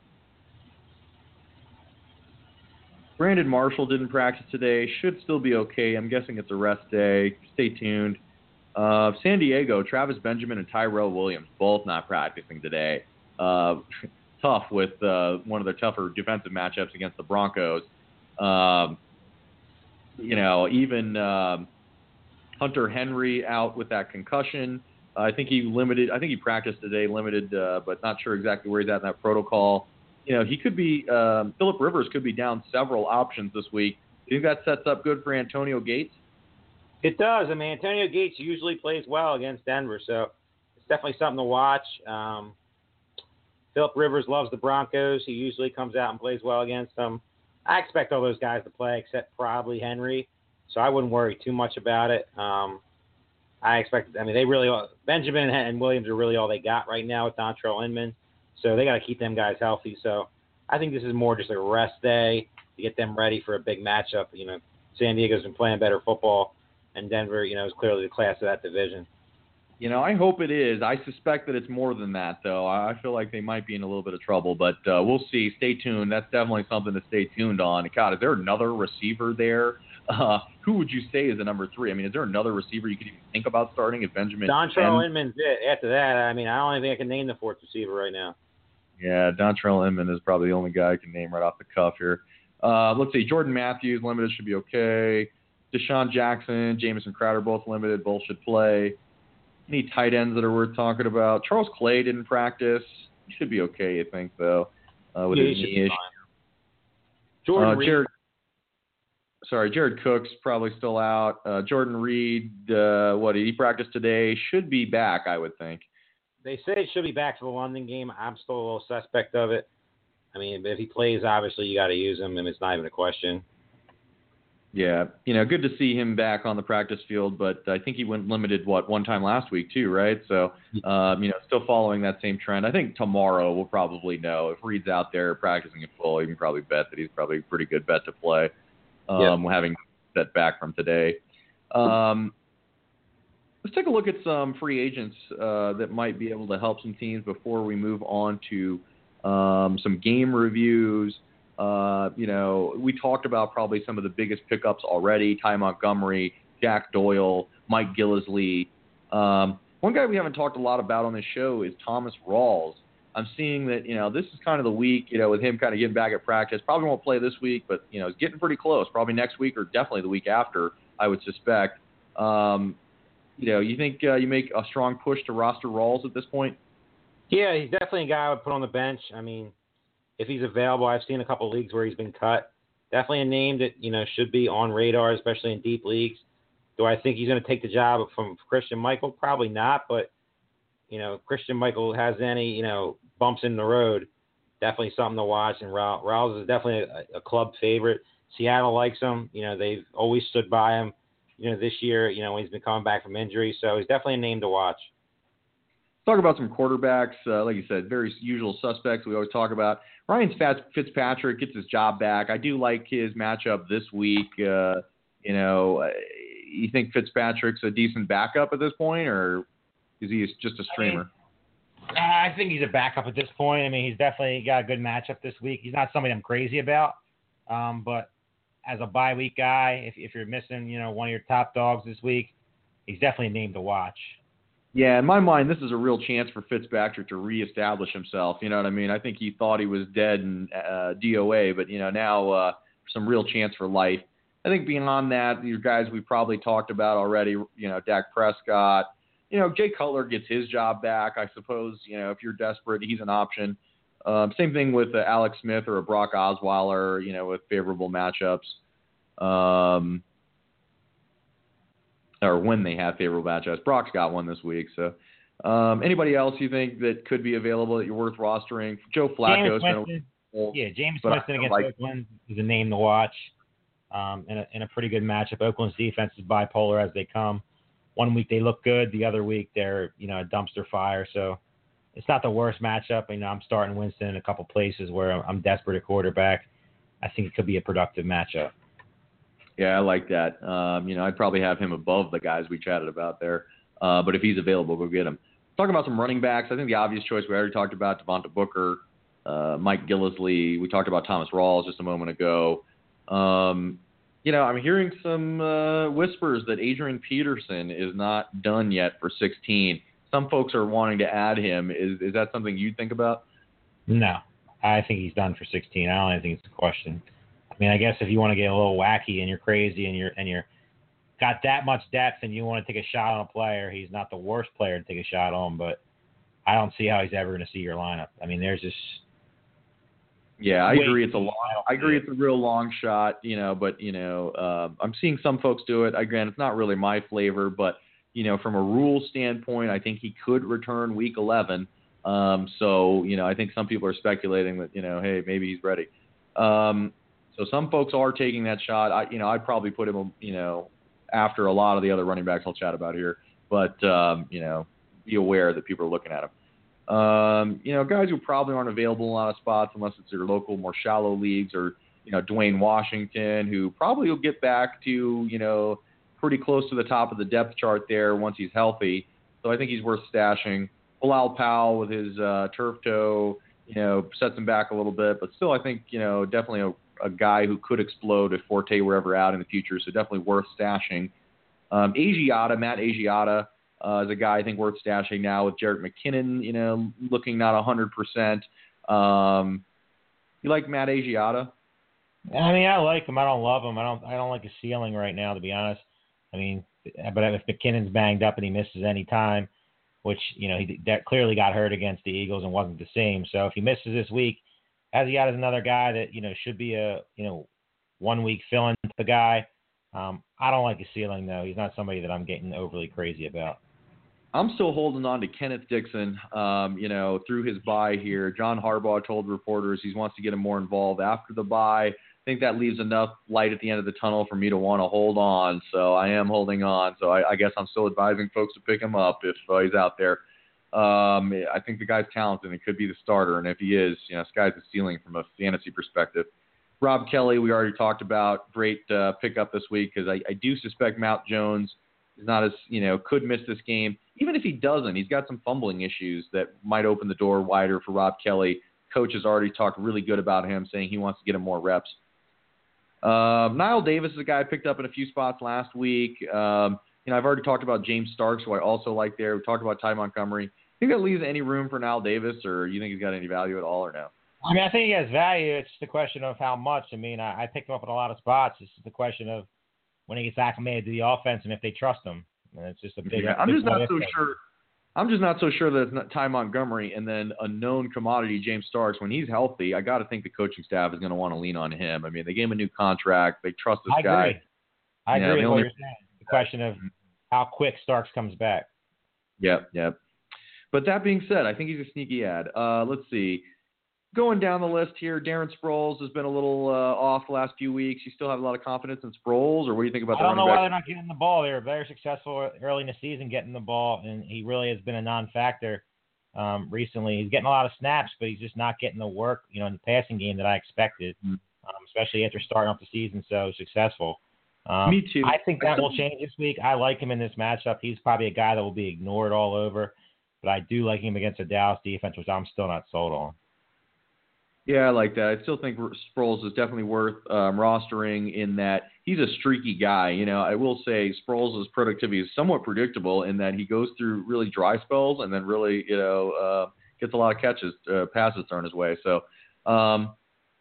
Brandon Marshall didn't practice today, should still be okay. I'm guessing it's a rest day. Stay tuned. Uh, San Diego, Travis Benjamin and Tyrell Williams, both not practicing today. Uh, tough with uh, one of their tougher defensive matchups against the Broncos. Um, You know, even um, Hunter Henry out with that concussion. Uh, I think he limited. I think he practiced today, limited, uh, but not sure exactly where he's at in that protocol. You know, he could be. Um, Phillip Rivers could be down several options this week. Do you think that sets up good for Antonio Gates? It does. I mean, Antonio Gates usually plays well against Denver, so definitely something to watch. Um, Philip Rivers loves the Broncos. He usually comes out and plays well against them. I expect all those guys to play except probably Henry, so I wouldn't worry too much about it. Um, I expect, I mean, they really, Benjamin and Williams are really all they got right now with Dontrell Inman, so they got to keep them guys healthy. So I think this is more just a rest day to get them ready for a big matchup. You know, San Diego's been playing better football, and Denver, you know, is clearly the class of that division. You know, I hope it is. I suspect that it's more than that, though. I feel like they might be in a little bit of trouble, but uh, we'll see. Stay tuned. That's definitely something to stay tuned on. God, is there another receiver there? Uh, who would you say is the number three? I mean, is there another receiver you could even think about starting if Benjamin? Dontrell Inman's it. After that, I mean, I don't even think I can name the fourth receiver right now. Yeah, Dontrell Inman is probably the only guy I can name right off the cuff here. Uh, let's see. Jordan Matthews, limited, should be okay. Deshaun Jackson, Jamison Crowder, both limited. Both should play. Any tight ends that are worth talking about? Charles Clay didn't practice. He should be okay, I think, though, uh, with yeah, his knee issue. Jordan uh, Reed. Jared, sorry, Jared Cook's probably still out. Uh, Jordan Reed, uh, what, did he practice today? Should be back, I would think. They say it should be back for the London game. I'm still a little suspect of it. I mean, if he plays, obviously you got to use him, and it's not even a question. Yeah, you know, good to see him back on the practice field, but I think he went limited, what, one time last week too, right? So, um, you know, still following that same trend. I think tomorrow we'll probably know. If Reed's out there practicing in full, you can probably bet that he's probably a pretty good bet to play, um, yeah. having that back from today. Um, let's take a look at some free agents uh, that might be able to help some teams before we move on to um, some game reviews. Uh, you know, we talked about probably some of the biggest pickups already: Ty Montgomery, Jack Doyle, Mike Gillislee. Um, one guy we haven't talked a lot about on this show is Thomas Rawls. I'm seeing that, you know, this is kind of the week, you know, with him kind of getting back at practice. Probably won't play this week, but, you know, it's getting pretty close. Probably next week or definitely the week after, I would suspect. Um, you know, you think uh, you make a strong push to roster Rawls at this point? Yeah, he's definitely a guy I would put on the bench. I mean, if he's available, I've seen a couple of leagues where he's been cut. Definitely a name that, you know, should be on radar, especially in deep leagues. Do I think he's going to take the job from Christian Michael? Probably not, but, you know, if Christian Michael has any, you know, bumps in the road, definitely something to watch. And Rawls is definitely a, a club favorite. Seattle likes him. You know, they've always stood by him, you know, this year, you know, when he's been coming back from injury. So he's definitely a name to watch. Talk about some quarterbacks, uh, like you said, very usual suspects we always talk about. Ryan Fitzpatrick gets his job back. I do like his matchup this week. Uh, you know, you think Fitzpatrick's a decent backup at this point, or is he just a streamer? I, mean, I think he's a backup at this point. I mean, he's definitely got a good matchup this week. He's not somebody I'm crazy about, um, but as a bye week guy, if, if you're missing, you know, one of your top dogs this week, he's definitely a name to watch. Yeah, in my mind, this is a real chance for Fitzpatrick to reestablish himself. You know what I mean? I think he thought he was dead in uh, D O A, but, you know, now uh, some real chance for life. I think beyond that, these guys we probably talked about already, you know, Dak Prescott. You know, Jay Cutler gets his job back, I suppose. You know, if you're desperate, he's an option. Um, same thing with uh, Alex Smith or a Brock Osweiler, you know, with favorable matchups. Um or when they have favorable matchups. Brock's got one this week. So um, anybody else you think that could be available that you're worth rostering? Joe Flacco's been a, Yeah, James Winston against like, Oakland is a name to watch um, in, a, in a pretty good matchup. Oakland's defense is bipolar as they come. One week they look good. The other week they're, you know, a dumpster fire. So it's not the worst matchup. You know, I'm starting Winston in a couple places where I'm desperate at quarterback. I think it could be a productive matchup. Yeah, I like that. Um, you know, I'd probably have him above the guys we chatted about there. Uh, but if he's available, go get him. Talking about some running backs, I think the obvious choice we already talked about, Devonta Booker, uh, Mike Gillislee. We talked about Thomas Rawls just a moment ago. Um, you know, I'm hearing some uh, whispers that Adrian Peterson is not done yet for sixteen. Some folks are wanting to add him. Is is that something you think about? No, I think he's done for sixteen. I don't even think it's a question. I mean, I guess if you want to get a little wacky and you're crazy and you're and you're got that much depth and you want to take a shot on a player, he's not the worst player to take a shot on, but I don't see how he's ever going to see your lineup. I mean, there's just yeah, I agree. It's a long, I agree. It's a real long shot, you know. But you know, uh, I'm seeing some folks do it. Again, it's not really my flavor, but you know, from a rule standpoint, I think he could return week eleven. Um, so, you know, I think some people are speculating that, you know, hey, maybe he's ready. Um, so some folks are taking that shot. I, you know, I'd probably put him, you know, after a lot of the other running backs I'll chat about here. But, um, you know, be aware that people are looking at him. Um, you know, guys who probably aren't available in a lot of spots unless it's your local, more shallow leagues, or, you know, Dwayne Washington, who probably will get back to, you know, pretty close to the top of the depth chart there once he's healthy. So I think he's worth stashing. Bilal Powell with his uh, turf toe, you know, sets him back a little bit. But still, I think, you know, definitely a, a guy who could explode if Forte were ever out in the future. So definitely worth stashing. Um, Asiata, Matt Asiata, uh, is a guy I think worth stashing now with Jerick McKinnon, you know, looking not one hundred percent. Um, you like Matt Asiata? I mean, I like him. I don't love him. I don't. I don't like his ceiling right now, to be honest. I mean, but if McKinnon's banged up and he misses any time, which, you know, he that clearly got hurt against the Eagles and wasn't the same. So if he misses this week, Asiata is another guy that, you know, should be a, you know, one week fill-in the guy. Um, I don't like his ceiling though. He's not somebody that I'm getting overly crazy about. I'm still holding on to Kenneth Dixon, um, you know, through his bye here. John Harbaugh told reporters he wants to get him more involved after the bye. I think that leaves enough light at the end of the tunnel for me to want to hold on. So I am holding on. So I, I guess I'm still advising folks to pick him up if uh, he's out there. Um, I think the guy's talented and it could be the starter. And if he is, you know, sky's the ceiling from a fantasy perspective. Rob Kelly, we already talked about. Great uh, pickup this week because I, I do suspect Mount Jones is not as, you know, could miss this game. Even if he doesn't, he's got some fumbling issues that might open the door wider for Rob Kelly. Coach has already talked really good about him, saying he wants to get him more reps. Uh, Niall Davis is a guy I picked up in a few spots last week. Um, you know, I've already talked about James Starks, who I also like there. We talked about Ty Montgomery. Think that leaves any room for Niall Davis, or you think he's got any value at all, or no? I mean, I think he has value. It's the question of how much. I mean, I, I picked him up in a lot of spots. It's the question of when he gets acclimated to the offense and if they trust him. And it's just a big. Yeah, I'm big just not so thing. sure. I'm just not so sure that it's not Ty Montgomery and then a known commodity, James Starks. When he's healthy, I got to think the coaching staff is going to want to lean on him. I mean, they gave him a new contract. They trust this I guy. Agree. I You know, agree with the what only- you're saying. The question of how quick Starks comes back. Yep, yep. But that being said, I think he's a sneaky ad. Uh, let's see. Going down the list here, Darren Sproles has been a little uh, off the last few weeks. You still have a lot of confidence in Sproles, or what do you think about I the don't know running why back? they're not getting the ball. They were very successful early in the season getting the ball, and he really has been a non-factor um, recently. He's getting a lot of snaps, but he's just not getting the work, you know, in the passing game that I expected, Mm-hmm. um, especially after starting off the season so successful. Um, Me too. I think that I will change this week. I like him in this matchup. He's probably a guy that will be ignored all over, but I do like him against the Dallas defense, which I'm still not sold on. Yeah, I like that. I still think Sproles is definitely worth um, rostering in that he's a streaky guy. You know, I will say Sproles' productivity is somewhat predictable in that he goes through really dry spells and then really, you know, uh, gets a lot of catches, uh, passes thrown his way. So, um,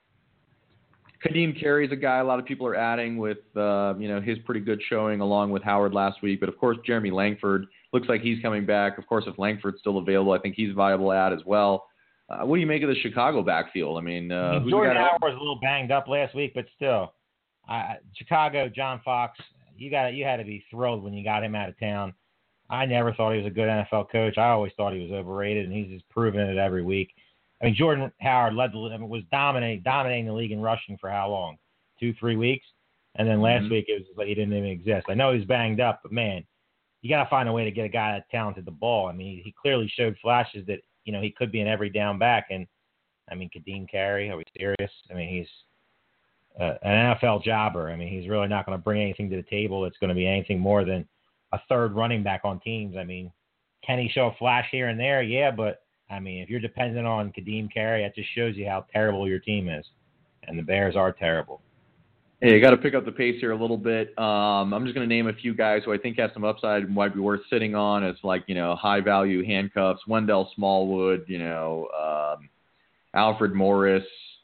Kadeem Carey is a guy a lot of people are adding with, uh, you know, his pretty good showing along with Howard last week. But, of course, Jeremy Langford looks like he's coming back. Of course, if Langford's still available, I think he's a viable ad as well. Uh, what do you make of the Chicago backfield? I mean, uh, I mean who's Jordan the guy Howard to- was a little banged up last week, but still, I, Chicago, John Fox, you got you had to be thrilled when you got him out of town. I never thought he was a good N F L coach. I always thought he was overrated, and he's just proving it every week. I mean, Jordan Howard led the I mean, was dominating dominating the league in rushing for how long? Two, three weeks, and then last Mhm. week it was just like he didn't even exist. I know he's banged up, but man, you got to find a way to get a guy that talented the ball. I mean, he, he clearly showed flashes that you know he could be an every down back, and I mean, Kadeem Carey, are we serious? I mean, he's uh, an N F L jobber. I mean, he's really not going to bring anything to the table that's going to be anything more than a third running back on teams. I mean, can he show a flash here and there? Yeah, but, I mean, if you're dependent on Kadeem Carey, that just shows you how terrible your team is. And the Bears are terrible. Hey, you got to pick up the pace here a little bit. Um, I'm just going to name a few guys who I think have some upside and might be worth sitting on as, like, you know, high-value handcuffs. Wendell Smallwood, you know, um, Alfred Morris,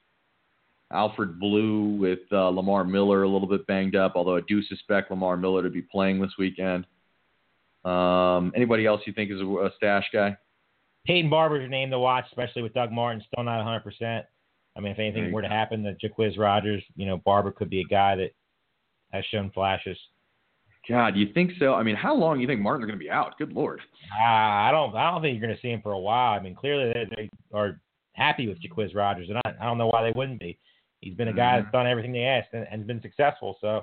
Alfred Blue with uh, Lamar Miller a little bit banged up, although I do suspect Lamar Miller to be playing this weekend. Um, anybody else you think is a, a stash guy? Peyton Barber's your name to watch, especially with Doug Martin still not one hundred percent. I mean, if anything were to happen to Jaquiz Rodgers, you know, Barber could be a guy that has shown flashes. God, you think so? I mean, how long do you think Martin's going to be out? Good Lord. Uh, I don't. I don't think you're going to see him for a while. I mean, clearly they, they are happy with Jaquiz Rodgers, and I, I don't know why they wouldn't be. He's been a guy that's done everything they asked and, and been successful. So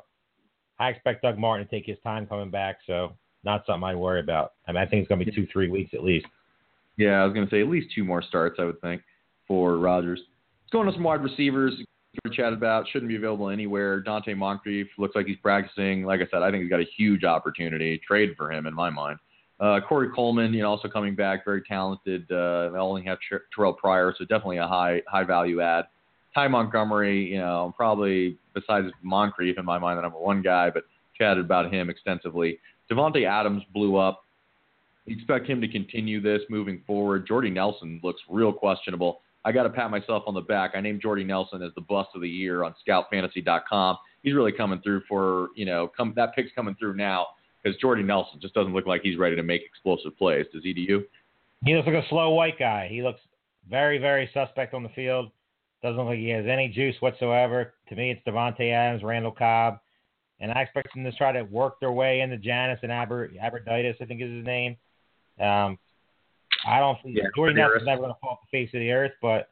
I expect Doug Martin to take his time coming back. So not something I worry about. I mean, I think it's going to be two, three weeks at least. Yeah, I was going to say at least two more starts, I would think, for Rodgers. Let's go on to some wide receivers we chatted about. Shouldn't be available anywhere. Dante Moncrief looks like he's practicing. Like I said, I think he's got a huge opportunity. Trade for him in my mind. Uh, Corey Coleman, you know, also coming back, very talented. Uh, they only have Ter- Terrell Pryor, so definitely a high high value add. Ty Montgomery, you know, probably besides Moncrief in my mind, the number one guy, but chatted about him extensively. Devontae Adams blew up. You expect him to continue this moving forward. Jordy Nelson looks real questionable. I got to pat myself on the back. I named Jordy Nelson as the bust of the year on scout fantasy dot com. He's really coming through for, you know, come, that pick's coming through now because Jordy Nelson just doesn't look like he's ready to make explosive plays. Does he to you? He looks like a slow white guy. He looks very, very suspect on the field. Doesn't look like he has any juice whatsoever. To me, it's Devontae Adams, Randall Cobb, and I expect them to try to work their way into Janis and Aber, Aberditis, I think is his name. Um, I don't think yeah, Jordy Nelson's never going to fall off the face of the earth, but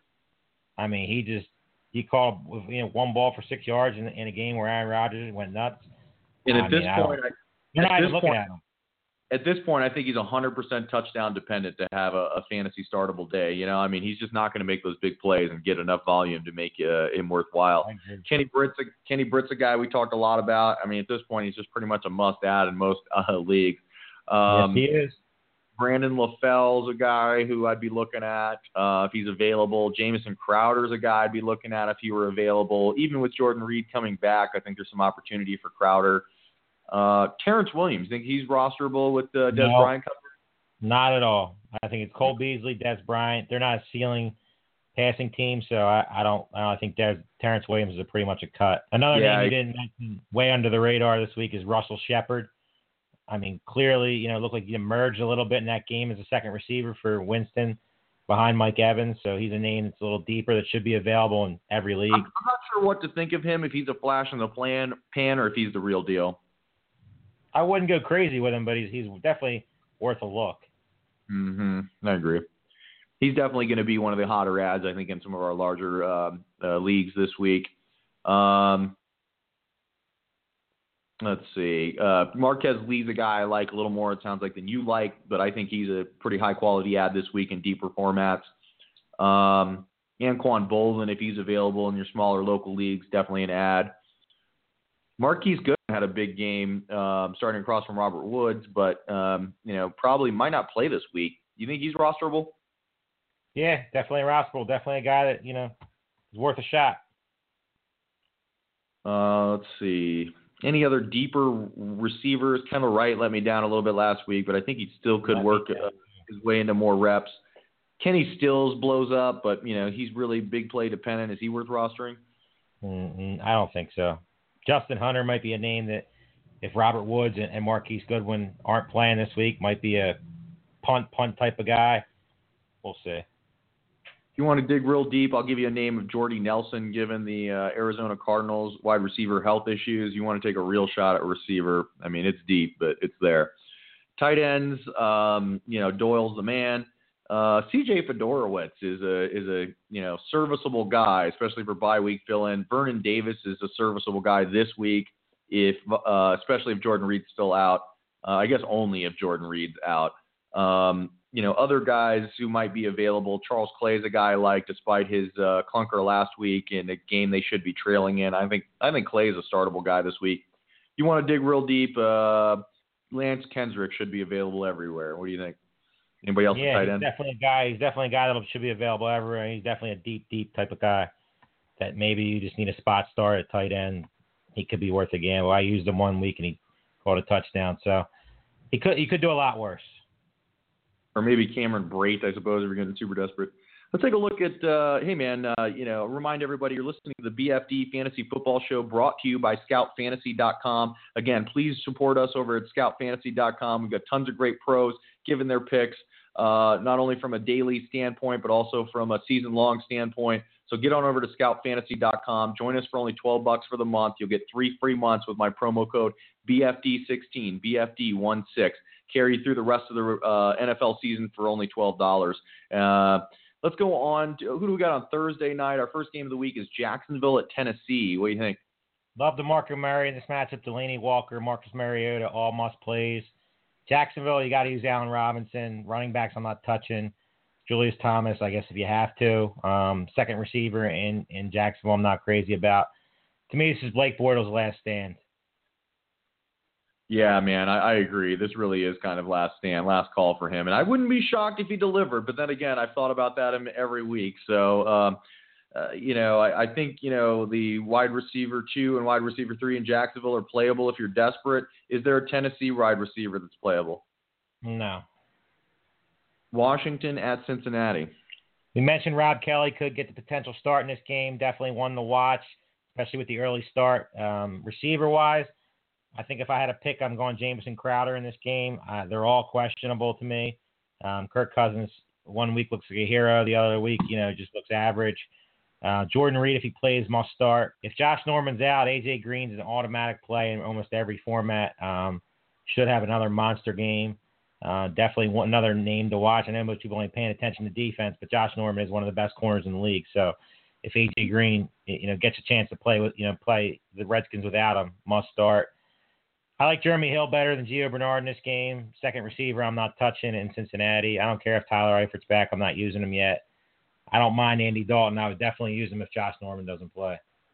I mean, he just he caught you know one ball for six yards in, in a game where Aaron Rodgers went nuts. And I at this mean, point, I, you're not even looking point, at him. At this point, I think he's one hundred percent touchdown dependent to have a, a fantasy startable day. You know, I mean, he's just not going to make those big plays and get enough volume to make uh, him worthwhile. Kenny Britt's a, Kenny Britt's a guy we talked a lot about. I mean, at this point, he's just pretty much a must-add in most uh, leagues. Um, yes, he is. Brandon LaFell's a guy who I'd be looking at uh, if he's available. Jamison Crowder's a guy I'd be looking at if he were available. Even with Jordan Reed coming back, I think there's some opportunity for Crowder. Uh, Terrence Williams, think he's rosterable with uh, Des no, Bryant coverage? Not at all. I think it's Cole Beasley, Des Bryant. They're not a ceiling passing team, so I, I don't. I don't think Des, Terrence Williams is a pretty much a cut. Another yeah, name you I, didn't mention, way under the radar this week, is Russell Shepard. I mean, clearly, you know, it looked like he emerged a little bit in that game as a second receiver for Winston behind Mike Evans. So he's a name that's a little deeper that should be available in every league. I'm, I'm not sure what to think of him, if he's a flash in the plan, pan or if he's the real deal. I wouldn't go crazy with him, but he's he's definitely worth a look. Mm-hmm. I agree. He's definitely going to be one of the hotter ads, I think, in some of our larger uh, uh, leagues this week. Um, let's see. Uh, Marquez Lee's a guy I like a little more, it sounds like, than you like, but I think he's a pretty high-quality ad this week in deeper formats. Um, Anquan Bolden, if he's available in your smaller local leagues, definitely an ad. Marquise Goodwin had a big game um, starting across from Robert Woods, but, um, you know, probably might not play this week. You think he's rosterable? Yeah, definitely rosterable. Definitely a guy that, you know, is worth a shot. Uh, let's see. Any other deeper receivers? Kendall Wright let me down a little bit last week, but I think he still could work uh, his way into more reps. Kenny Stills blows up, but, you know, he's really big play dependent. Is he worth rostering? Mm-hmm. I don't think so. Justin Hunter might be a name that, if Robert Woods and, and Marquise Goodwin aren't playing this week, might be a punt, punt type of guy. We'll see. If you want to dig real deep, I'll give you a name of Jordy Nelson, given the uh, Arizona Cardinals wide receiver health issues. You want to take a real shot at receiver. I mean, it's deep, but it's there. Tight ends, um, you know, Doyle's the man. Uh, C J Fedorowicz is a is a you know serviceable guy, especially for bye week fill-in. Vernon Davis is a serviceable guy this week, if uh, especially if Jordan Reed's still out. Uh, I guess only if Jordan Reed's out. Um, you know, other guys who might be available. Charles Clay is a guy I like, despite his uh, clunker last week in a game they should be trailing in. I think I think Clay is a startable guy this week. You want to dig real deep? Uh, Lance Kendrick should be available everywhere. What do you think? Anybody else? Yeah, tight he's end? definitely a guy. He's definitely a guy that should be available everywhere. He's definitely a deep, deep type of guy that maybe you just need a spot start at tight end. He could be worth a gamble. I used him one week and he caught a touchdown, so he could he could do a lot worse. Or maybe Cameron Brate, I suppose, if you're getting super desperate. Let's take a look at, uh, hey, man, uh, you know, remind everybody you're listening to the B F D Fantasy Football Show brought to you by scout fantasy dot com. Again, please support us over at scout fantasy dot com. We've got tons of great pros giving their picks, uh, not only from a daily standpoint, but also from a season-long standpoint. So get on over to scout fantasy dot com. Join us for only twelve bucks for the month. You'll get three free months with my promo code B F D sixteen, B F D sixteen. Carry you through the rest of the uh, N F L season for only twelve dollars. Uh, let's go on. To, who do we got on Thursday night? Our first game of the week is Jacksonville at Tennessee. What do you think? Love DeMarco Murray in this matchup. Delaney Walker, Marcus Mariota, all must plays. Jacksonville, you got to use Allen Robinson. Running backs, I'm not touching. Julius Thomas, I guess if you have to. Um, second receiver in, in Jacksonville, I'm not crazy about. To me, this is Blake Bortles' last stand. Yeah, man, I, I agree. This really is kind of last stand, last call for him. And I wouldn't be shocked if he delivered. But then again, I've thought about that every week. So, um, uh, you know, I, I think, you know, the wide receiver two and wide receiver three in Jacksonville are playable if you're desperate. Is there a Tennessee wide receiver that's playable? No. Washington at Cincinnati. We mentioned Rob Kelly could get the potential start in this game. Definitely one to watch, especially with the early start. Um, receiver-wise, I think if I had a pick, I'm going Jamison Crowder in this game. Uh, they're all questionable to me. Um, Kirk Cousins, one week looks like a hero. The other week, you know, just looks average. Uh, Jordan Reed, if he plays, must start. If Josh Norman's out, A J Green's an automatic play in almost every format. Um, should have another monster game. Uh, definitely one, another name to watch. I know most people only paying attention to defense, but Josh Norman is one of the best corners in the league. So if A J Green, you know, gets a chance to play with, you know, play the Redskins without him, must start. I like Jeremy Hill better than Gio Bernard in this game. Second receiver, I'm not touching in Cincinnati. I don't care if Tyler Eifert's back. I'm not using him yet. I don't mind Andy Dalton. I would definitely use him if Josh Norman doesn't play.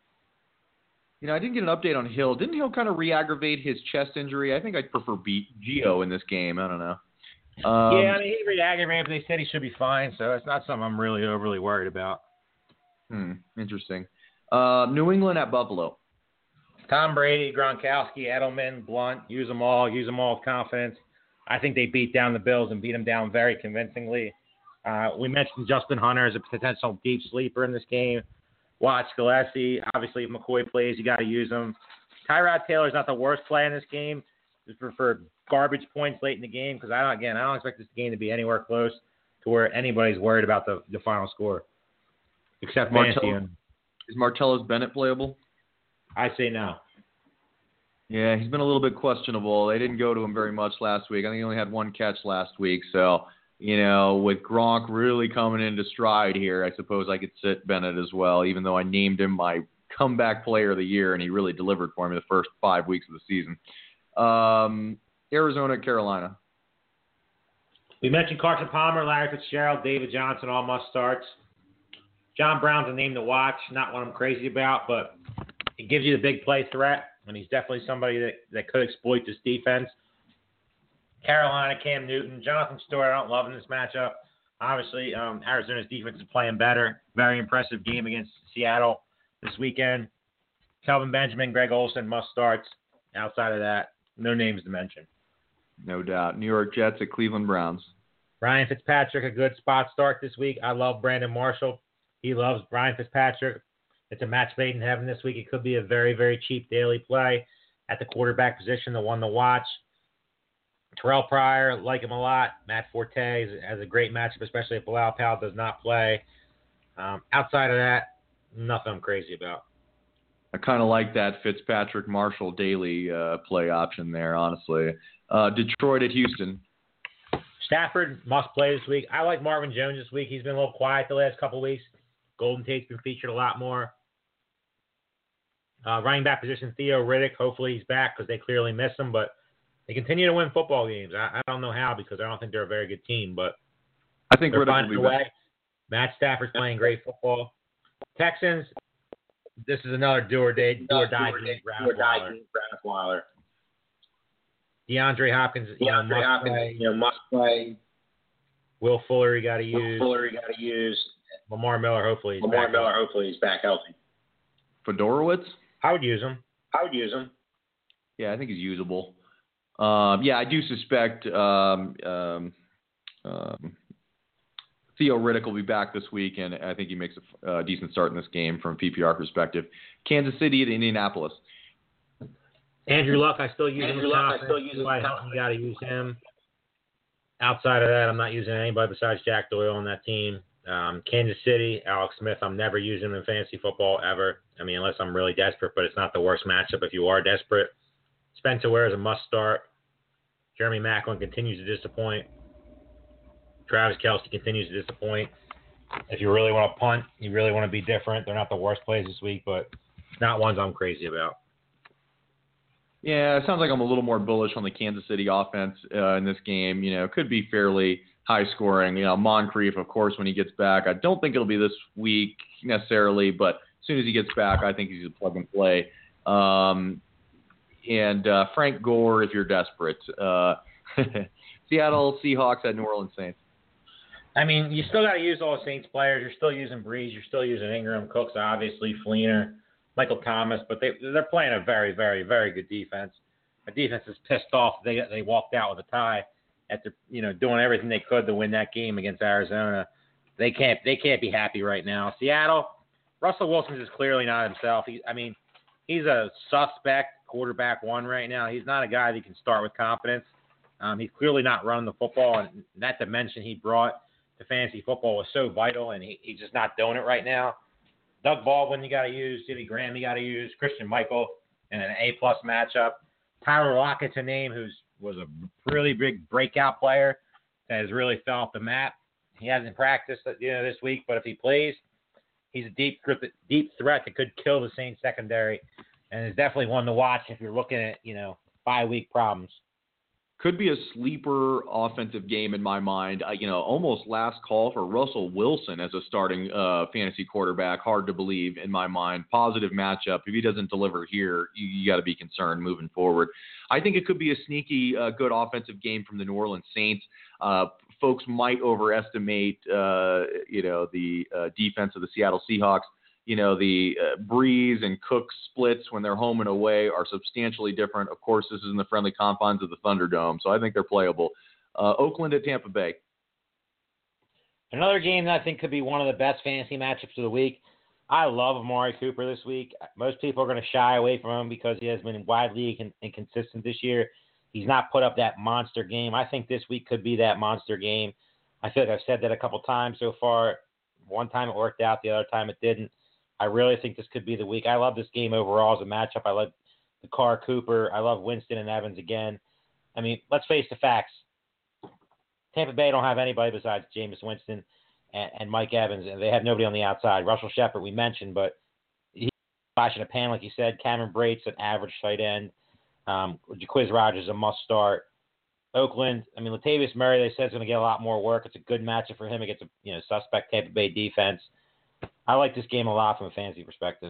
You know, I didn't get an update on Hill. Didn't Hill kind of re-aggravate his chest injury? I think I'd prefer beat Gio in this game. I don't know. Um, yeah, I mean, he re-aggravated, but they said he should be fine, so it's not something I'm really overly worried about. Hmm, interesting. Uh, New England at Buffalo. Tom Brady, Gronkowski, Edelman, Blunt, use them all, use them all with confidence. I think they beat down the Bills and beat them down very convincingly. Uh, we mentioned Justin Hunter as a potential deep sleeper in this game. Watch Gillespie. Obviously, if McCoy plays, you got to use him. Tyrod Taylor's not the worst play in this game, just for, for garbage points late in the game, because I don't, again, I don't expect this game to be anywhere close to where anybody's worried about the, the final score, except Martell- fantasy. Is Martellus Bennett playable? I say no. Yeah, he's been a little bit questionable. They didn't go to him very much last week. I think he only had one catch last week. So, you know, with Gronk really coming into stride here, I suppose I could sit Bennett as well, even though I named him my comeback player of the year, and he really delivered for me the first five weeks of the season. Um, Arizona, Carolina. We mentioned Carson Palmer, Larry Fitzgerald, David Johnson, all must starts. John Brown's a name to watch, not one I'm crazy about, but it gives you the big play threat, and he's definitely somebody that, that could exploit this defense. Carolina, Cam Newton, Jonathan Stewart, I don't love in this matchup. Obviously, um, Arizona's defense is playing better. Very impressive game against Seattle this weekend. Kelvin Benjamin, Greg Olsen, must starts. Outside of that, no names to mention. No doubt. New York Jets at Cleveland Browns. Ryan Fitzpatrick, a good spot start this week. I love Brandon Marshall. He loves Ryan Fitzpatrick. It's a match made in heaven this week. It could be a very, very cheap daily play at the quarterback position, the one to watch. Terrell Pryor, like him a lot. Matt Forte has a great matchup, especially if Bilal Powell does not play. Um, outside of that, nothing I'm crazy about. I kind of like that Fitzpatrick Marshall daily uh, play option there, honestly. Uh, Detroit at Houston. Stafford must play this week. I like Marvin Jones this week. He's been a little quiet the last couple of weeks. Golden Tate's been featured a lot more. Uh, running back position, Theo Riddick. Hopefully he's back because they clearly miss him, but they continue to win football games. I, I don't know how because I don't think they're a very good team, but I think they're Riddick finding will be a way. back. Matt Stafford's playing great football. Texans, this is another do or die, do or die game. Weiler. DeAndre Hopkins, you know, must Hopkins, play. you know, must play. Will Fuller, you got to Will use. Fuller, you got to use. Lamar Miller, hopefully he's Lamar back. Miller, hopefully he's back healthy. Fedorowicz? I would use him. I would use him. Yeah, I think he's usable. Um, yeah, I do suspect um, um, um, Theo Riddick will be back this week, and I think he makes a uh, decent start in this game from a P P R perspective. Kansas City at Indianapolis. Andrew Luck, I still use him. Andrew Luck, I still use him. You got to use him. Outside of that, I'm not using anybody besides Jack Doyle on that team. Um, Kansas City, Alex Smith, I'm never using him in fantasy football ever. I mean, unless I'm really desperate, but it's not the worst matchup if you are desperate. Spencer Ware is a must start. Jeremy Maclin continues to disappoint. Travis Kelce continues to disappoint. If you really want to punt, you really want to be different. They're not the worst plays this week, but not ones I'm crazy about. Yeah, it sounds like I'm a little more bullish on the Kansas City offense uh, in this game. You know, it could be fairly high scoring. You know, Moncrief, of course, when he gets back. I don't think it'll be this week necessarily, but as soon as he gets back, I think he's a plug and play. Um, and uh, Frank Gore, if you're desperate. Uh, Seattle Seahawks at New Orleans Saints. I mean, you still got to use all the Saints players. You're still using Breeze. You're still using Ingram, Cooks, obviously, Fleener, Michael Thomas. But they, they're playing a very, very, very good defense. The defense is pissed off. They they walked out with a tie after, you know, doing everything they could to win that game against Arizona. They can't they can't be happy right now. Seattle, Russell Wilson is clearly not himself. He, I mean, he's a suspect quarterback one right now. He's not a guy that you can start with confidence. Um, he's clearly not running the football, and that dimension he brought to fantasy football was so vital, and he, he's just not doing it right now. Doug Baldwin you got to use. Jimmy Graham you got to use. Christian Michael in an A-plus matchup. Tyler Lockett's a name who's was a really big breakout player that has really fell off the map. He hasn't practiced you know, this week, but if he plays, he's a deep deep threat that could kill the Saints secondary, and is definitely one to watch if you're looking at you know bye-week problems. Could be a sleeper offensive game in my mind. I, you know, almost last call for Russell Wilson as a starting uh, fantasy quarterback. Hard to believe in my mind. Positive matchup. If he doesn't deliver here, you, you got to be concerned moving forward. I think it could be a sneaky, uh, good offensive game from the New Orleans Saints. Uh, folks might overestimate, uh, you know, the uh, defense of the Seattle Seahawks. You know, the uh, Breeze and Cook splits when they're home and away are substantially different. Of course, this is in the friendly confines of the Thunderdome, so I think they're playable. Uh, Oakland at Tampa Bay. Another game that I think could be one of the best fantasy matchups of the week. I love Amari Cooper this week. Most people are going to shy away from him because he has been widely inconsistent this year. He's not put up that monster game. I think this week could be that monster game. I feel like I've said that a couple times so far. One time it worked out, the other time it didn't. I really think this could be the week. I love this game overall as a matchup. I love the Carr Cooper. I love Winston and Evans again. I mean, let's face the facts. Tampa Bay don't have anybody besides Jameis Winston and, and Mike Evans, and they have nobody on the outside. Russell Shepard, we mentioned, but he's flashing a pan, like you said. Cameron Brate's an average tight end. Um, Jaquiz Rogers is a must start. Oakland, I mean, Latavius Murray, they said is going to get a lot more work. It's a good matchup for him against a you know suspect Tampa Bay defense. I like this game a lot from a fantasy perspective.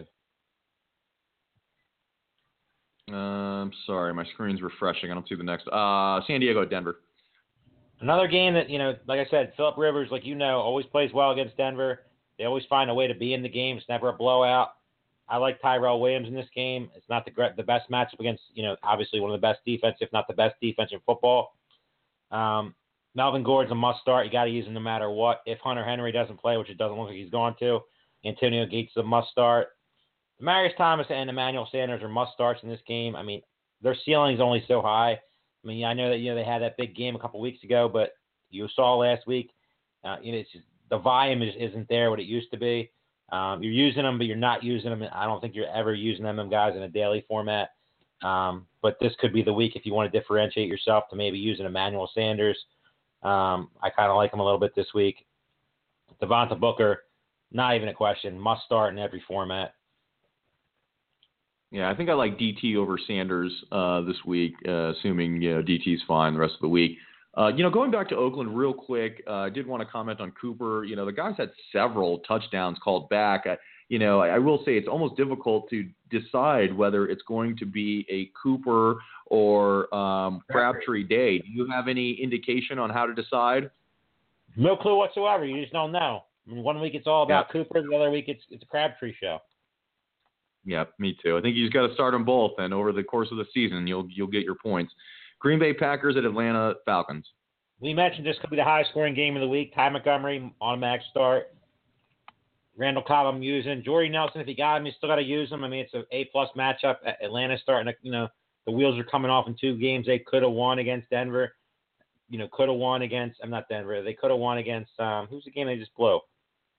Uh, I'm sorry, my screen's refreshing. I don't see the next. Uh, San Diego at Denver. Another game that, you know, like I said, Phillip Rivers, like you know, always plays well against Denver. They always find a way to be in the game. It's never a blowout. I like Tyrell Williams in this game. It's not the the best matchup against, you know, obviously one of the best defense, if not the best defense in football. Um, Melvin Gordon's a must start. You got to use him no matter what. If Hunter Henry doesn't play, which it doesn't look like he's going to, Antonio Gates is a must start. Demaryius Thomas and Emmanuel Sanders are must starts in this game. I mean, their ceiling is only so high. I mean, I know that you know they had that big game a couple weeks ago, but you saw last week, uh, you know, it's just, the volume is, isn't there what it used to be. Um, you're using them, but you're not using them. I don't think you're ever using them, them guys in a daily format. Um, but this could be the week if you want to differentiate yourself to maybe using Emmanuel Sanders. Um, I kind of like him a little bit this week. Devonta Booker. Not even a question. Must start in every format. Yeah, I think I like D T over Sanders uh, this week, uh, assuming you know D T's fine the rest of the week. Uh, you know, going back to Oakland real quick, uh, I did want to comment on Cooper. You know, the guy's had several touchdowns called back. I, you know, I, I will say it's almost difficult to decide whether it's going to be a Cooper or um, Crabtree day. Do you have any indication on how to decide? No clue whatsoever. You just don't know. I mean, one week it's all about yeah. Cooper, the other week it's it's a Crabtree show. Yeah, me too. I think you just got to start them both, and over the course of the season, you'll you'll get your points. Green Bay Packers at Atlanta Falcons. We mentioned this could be the highest scoring game of the week. Ty Montgomery, automatic start. Randall Cobb, I'm using. Jordy Nelson, if you got him, you still got to use him. I mean, it's an A-plus matchup. Atlanta starting to, you know, the wheels are coming off in two games they could have won against Denver. You know, could have won against, I'm not Denver. They could have won against, um, who's the game they just blew?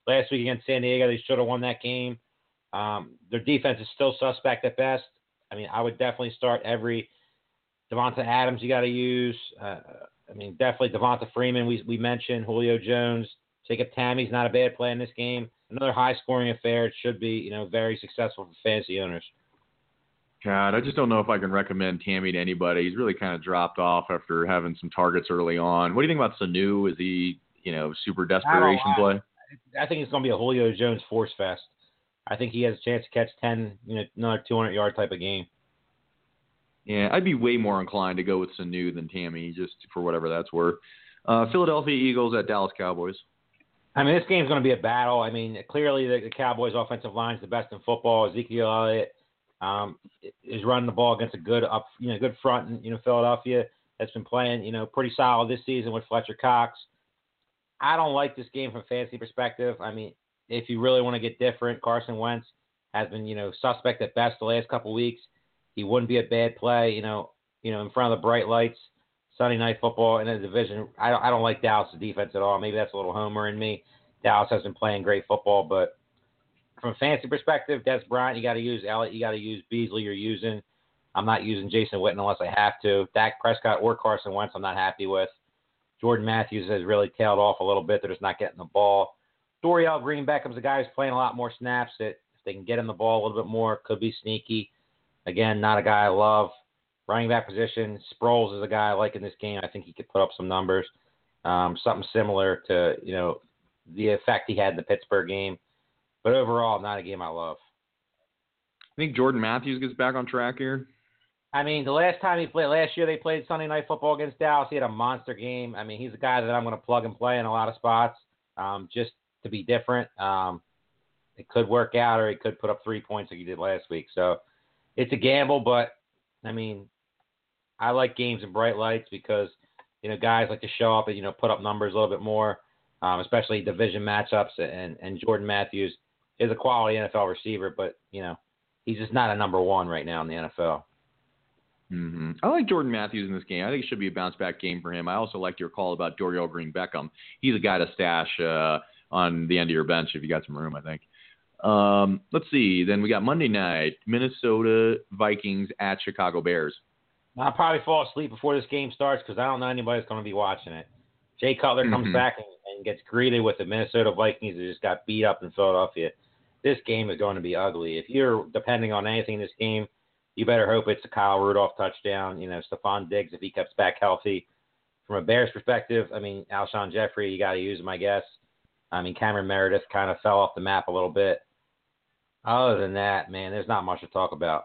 last week against San Diego. They should have won that game. Um, their defense is still suspect at best. I mean, I would definitely start every Devonta Adams you got to use. Uh, I mean, definitely Devonta Freeman. We we mentioned Julio Jones. Jacob Tammy's not a bad play in this game. Another high-scoring affair. It should be, you know, very successful for fantasy owners. God, I just don't know if I can recommend Tammy to anybody. He's really kind of dropped off after having some targets early on. What do you think about Sanu? Is he, you know, super desperation play? I think it's going to be a Julio Jones force fest. I think he has a chance to catch ten, you know, another two hundred yard type of game. Yeah, I'd be way more inclined to go with Sanu than Tammy, just for whatever that's worth. Uh, Philadelphia Eagles at Dallas Cowboys. I mean, this game's going to be a battle. I mean, clearly the, the Cowboys' offensive line is the best in football. Ezekiel Elliott um, is running the ball against a good up, you know, good front in, you know, Philadelphia that's been playing, you know, pretty solid this season with Fletcher Cox. I don't like this game from a fantasy perspective. I mean, if you really want to get different, Carson Wentz has been, you know, suspect at best the last couple weeks. He wouldn't be a bad play, you know, you know, in front of the bright lights, Sunday Night Football in a division. I don't, I don't like Dallas' defense at all. Maybe that's a little homer in me. Dallas has been playing great football, but from a fantasy perspective, Des Bryant, you got to use Elliott, you got to use Beasley. You're using. I'm not using Jason Witten unless I have to. Dak Prescott or Carson Wentz, I'm not happy with. Jordan Matthews has really tailed off a little bit. They're just not getting the ball. Dorial Green Beckham's a guy who's playing a lot more snaps. That if they can get him the ball a little bit more, could be sneaky. Again, not a guy I love. Running back position, Sproles is a guy I like in this game. I think he could put up some numbers. Um, something similar to, you know, the effect he had in the Pittsburgh game. But overall, not a game I love. I think Jordan Matthews gets back on track here. I mean, the last time he played, last year they played Sunday Night Football against Dallas. He had a monster game. I mean, he's a guy that I'm going to plug and play in a lot of spots um, just to be different. Um, it could work out, or he could put up three points like he did last week. So it's a gamble, but, I mean, I like games in bright lights because, you know, guys like to show up and, you know, put up numbers a little bit more, um, especially division matchups. And, and Jordan Matthews is a quality N F L receiver, but, you know, he's just not a number one right now in the N F L. Mm-hmm. I like Jordan Matthews in this game. I think it should be a bounce-back game for him. I also liked your call about Dorial Green Beckham. He's a guy to stash uh, on the end of your bench if you got some room, I think. Um, let's see. Then we got Monday night, Minnesota Vikings at Chicago Bears. I'll probably fall asleep before this game starts because I don't know anybody's going to be watching it. Jay Cutler comes mm-hmm. back and, and gets greeted with the Minnesota Vikings that just got beat up in Philadelphia. This game is going to be ugly. If you're depending on anything in this game, you better hope it's a Kyle Rudolph touchdown. You know, Stephon Diggs, if he comes back healthy. From a Bears perspective, I mean, Alshon Jeffrey, you got to use him, I guess. I mean, Cameron Meredith kind of fell off the map a little bit. Other than that, man, there's not much to talk about.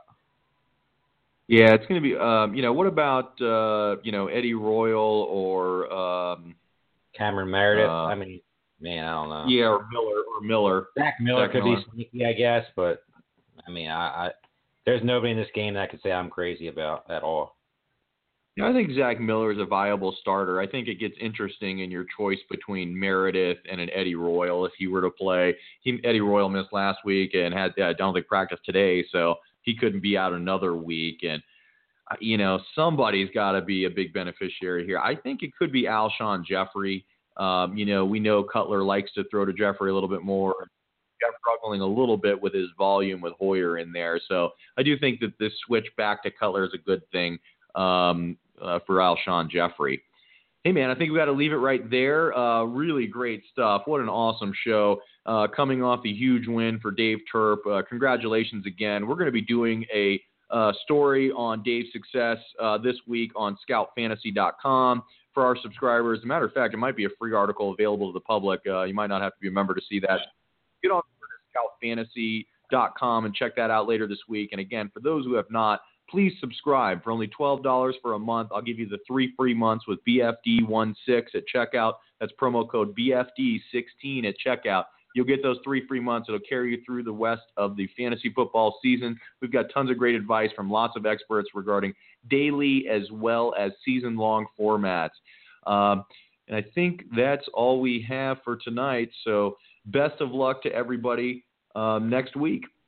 Yeah, it's going to be, um, you know, what about, uh, you know, Eddie Royal or um, Cameron Meredith? Uh, I mean, man, I don't know. Yeah, or Miller. Or Miller. Zach Miller Zach could Miller. be sneaky, I guess, but, I mean, I, I there's nobody in this game that I could say I'm crazy about at all. Yeah, I think Zach Miller is a viable starter. I think it gets interesting in your choice between Meredith and an Eddie Royal if he were to play. He, Eddie Royal missed last week and had, I don't think, practice today, so he couldn't be out another week. And, you know, somebody's got to be a big beneficiary here. I think it could be Alshon Jeffrey. Um, you know, we know Cutler likes to throw to Jeffrey a little bit more. Got struggling a little bit with his volume with Hoyer in there. So I do think that this switch back to Cutler is a good thing um, uh, for Alshon Jeffrey. Hey, man, I think we got to leave it right there. Uh, really great stuff. What an awesome show. Uh, coming off the huge win for Dave Turp. Uh, congratulations again. We're going to be doing a uh, story on Dave's success uh, this week on scout fantasy dot com for our subscribers. As a matter of fact, it might be a free article available to the public. Uh, you might not have to be a member to see that. Get on scout fantasy dot com and check that out later this week. And again, for those who have not, please subscribe for only twelve dollars for a month. I'll give you the three free months with B F D sixteen at checkout. That's promo code B F D sixteen at checkout. You'll get those three free months. It'll carry you through the rest of the fantasy football season. We've got tons of great advice from lots of experts regarding daily as well as season-long formats. Um, and I think that's all we have for tonight. So best of luck to everybody um, next week.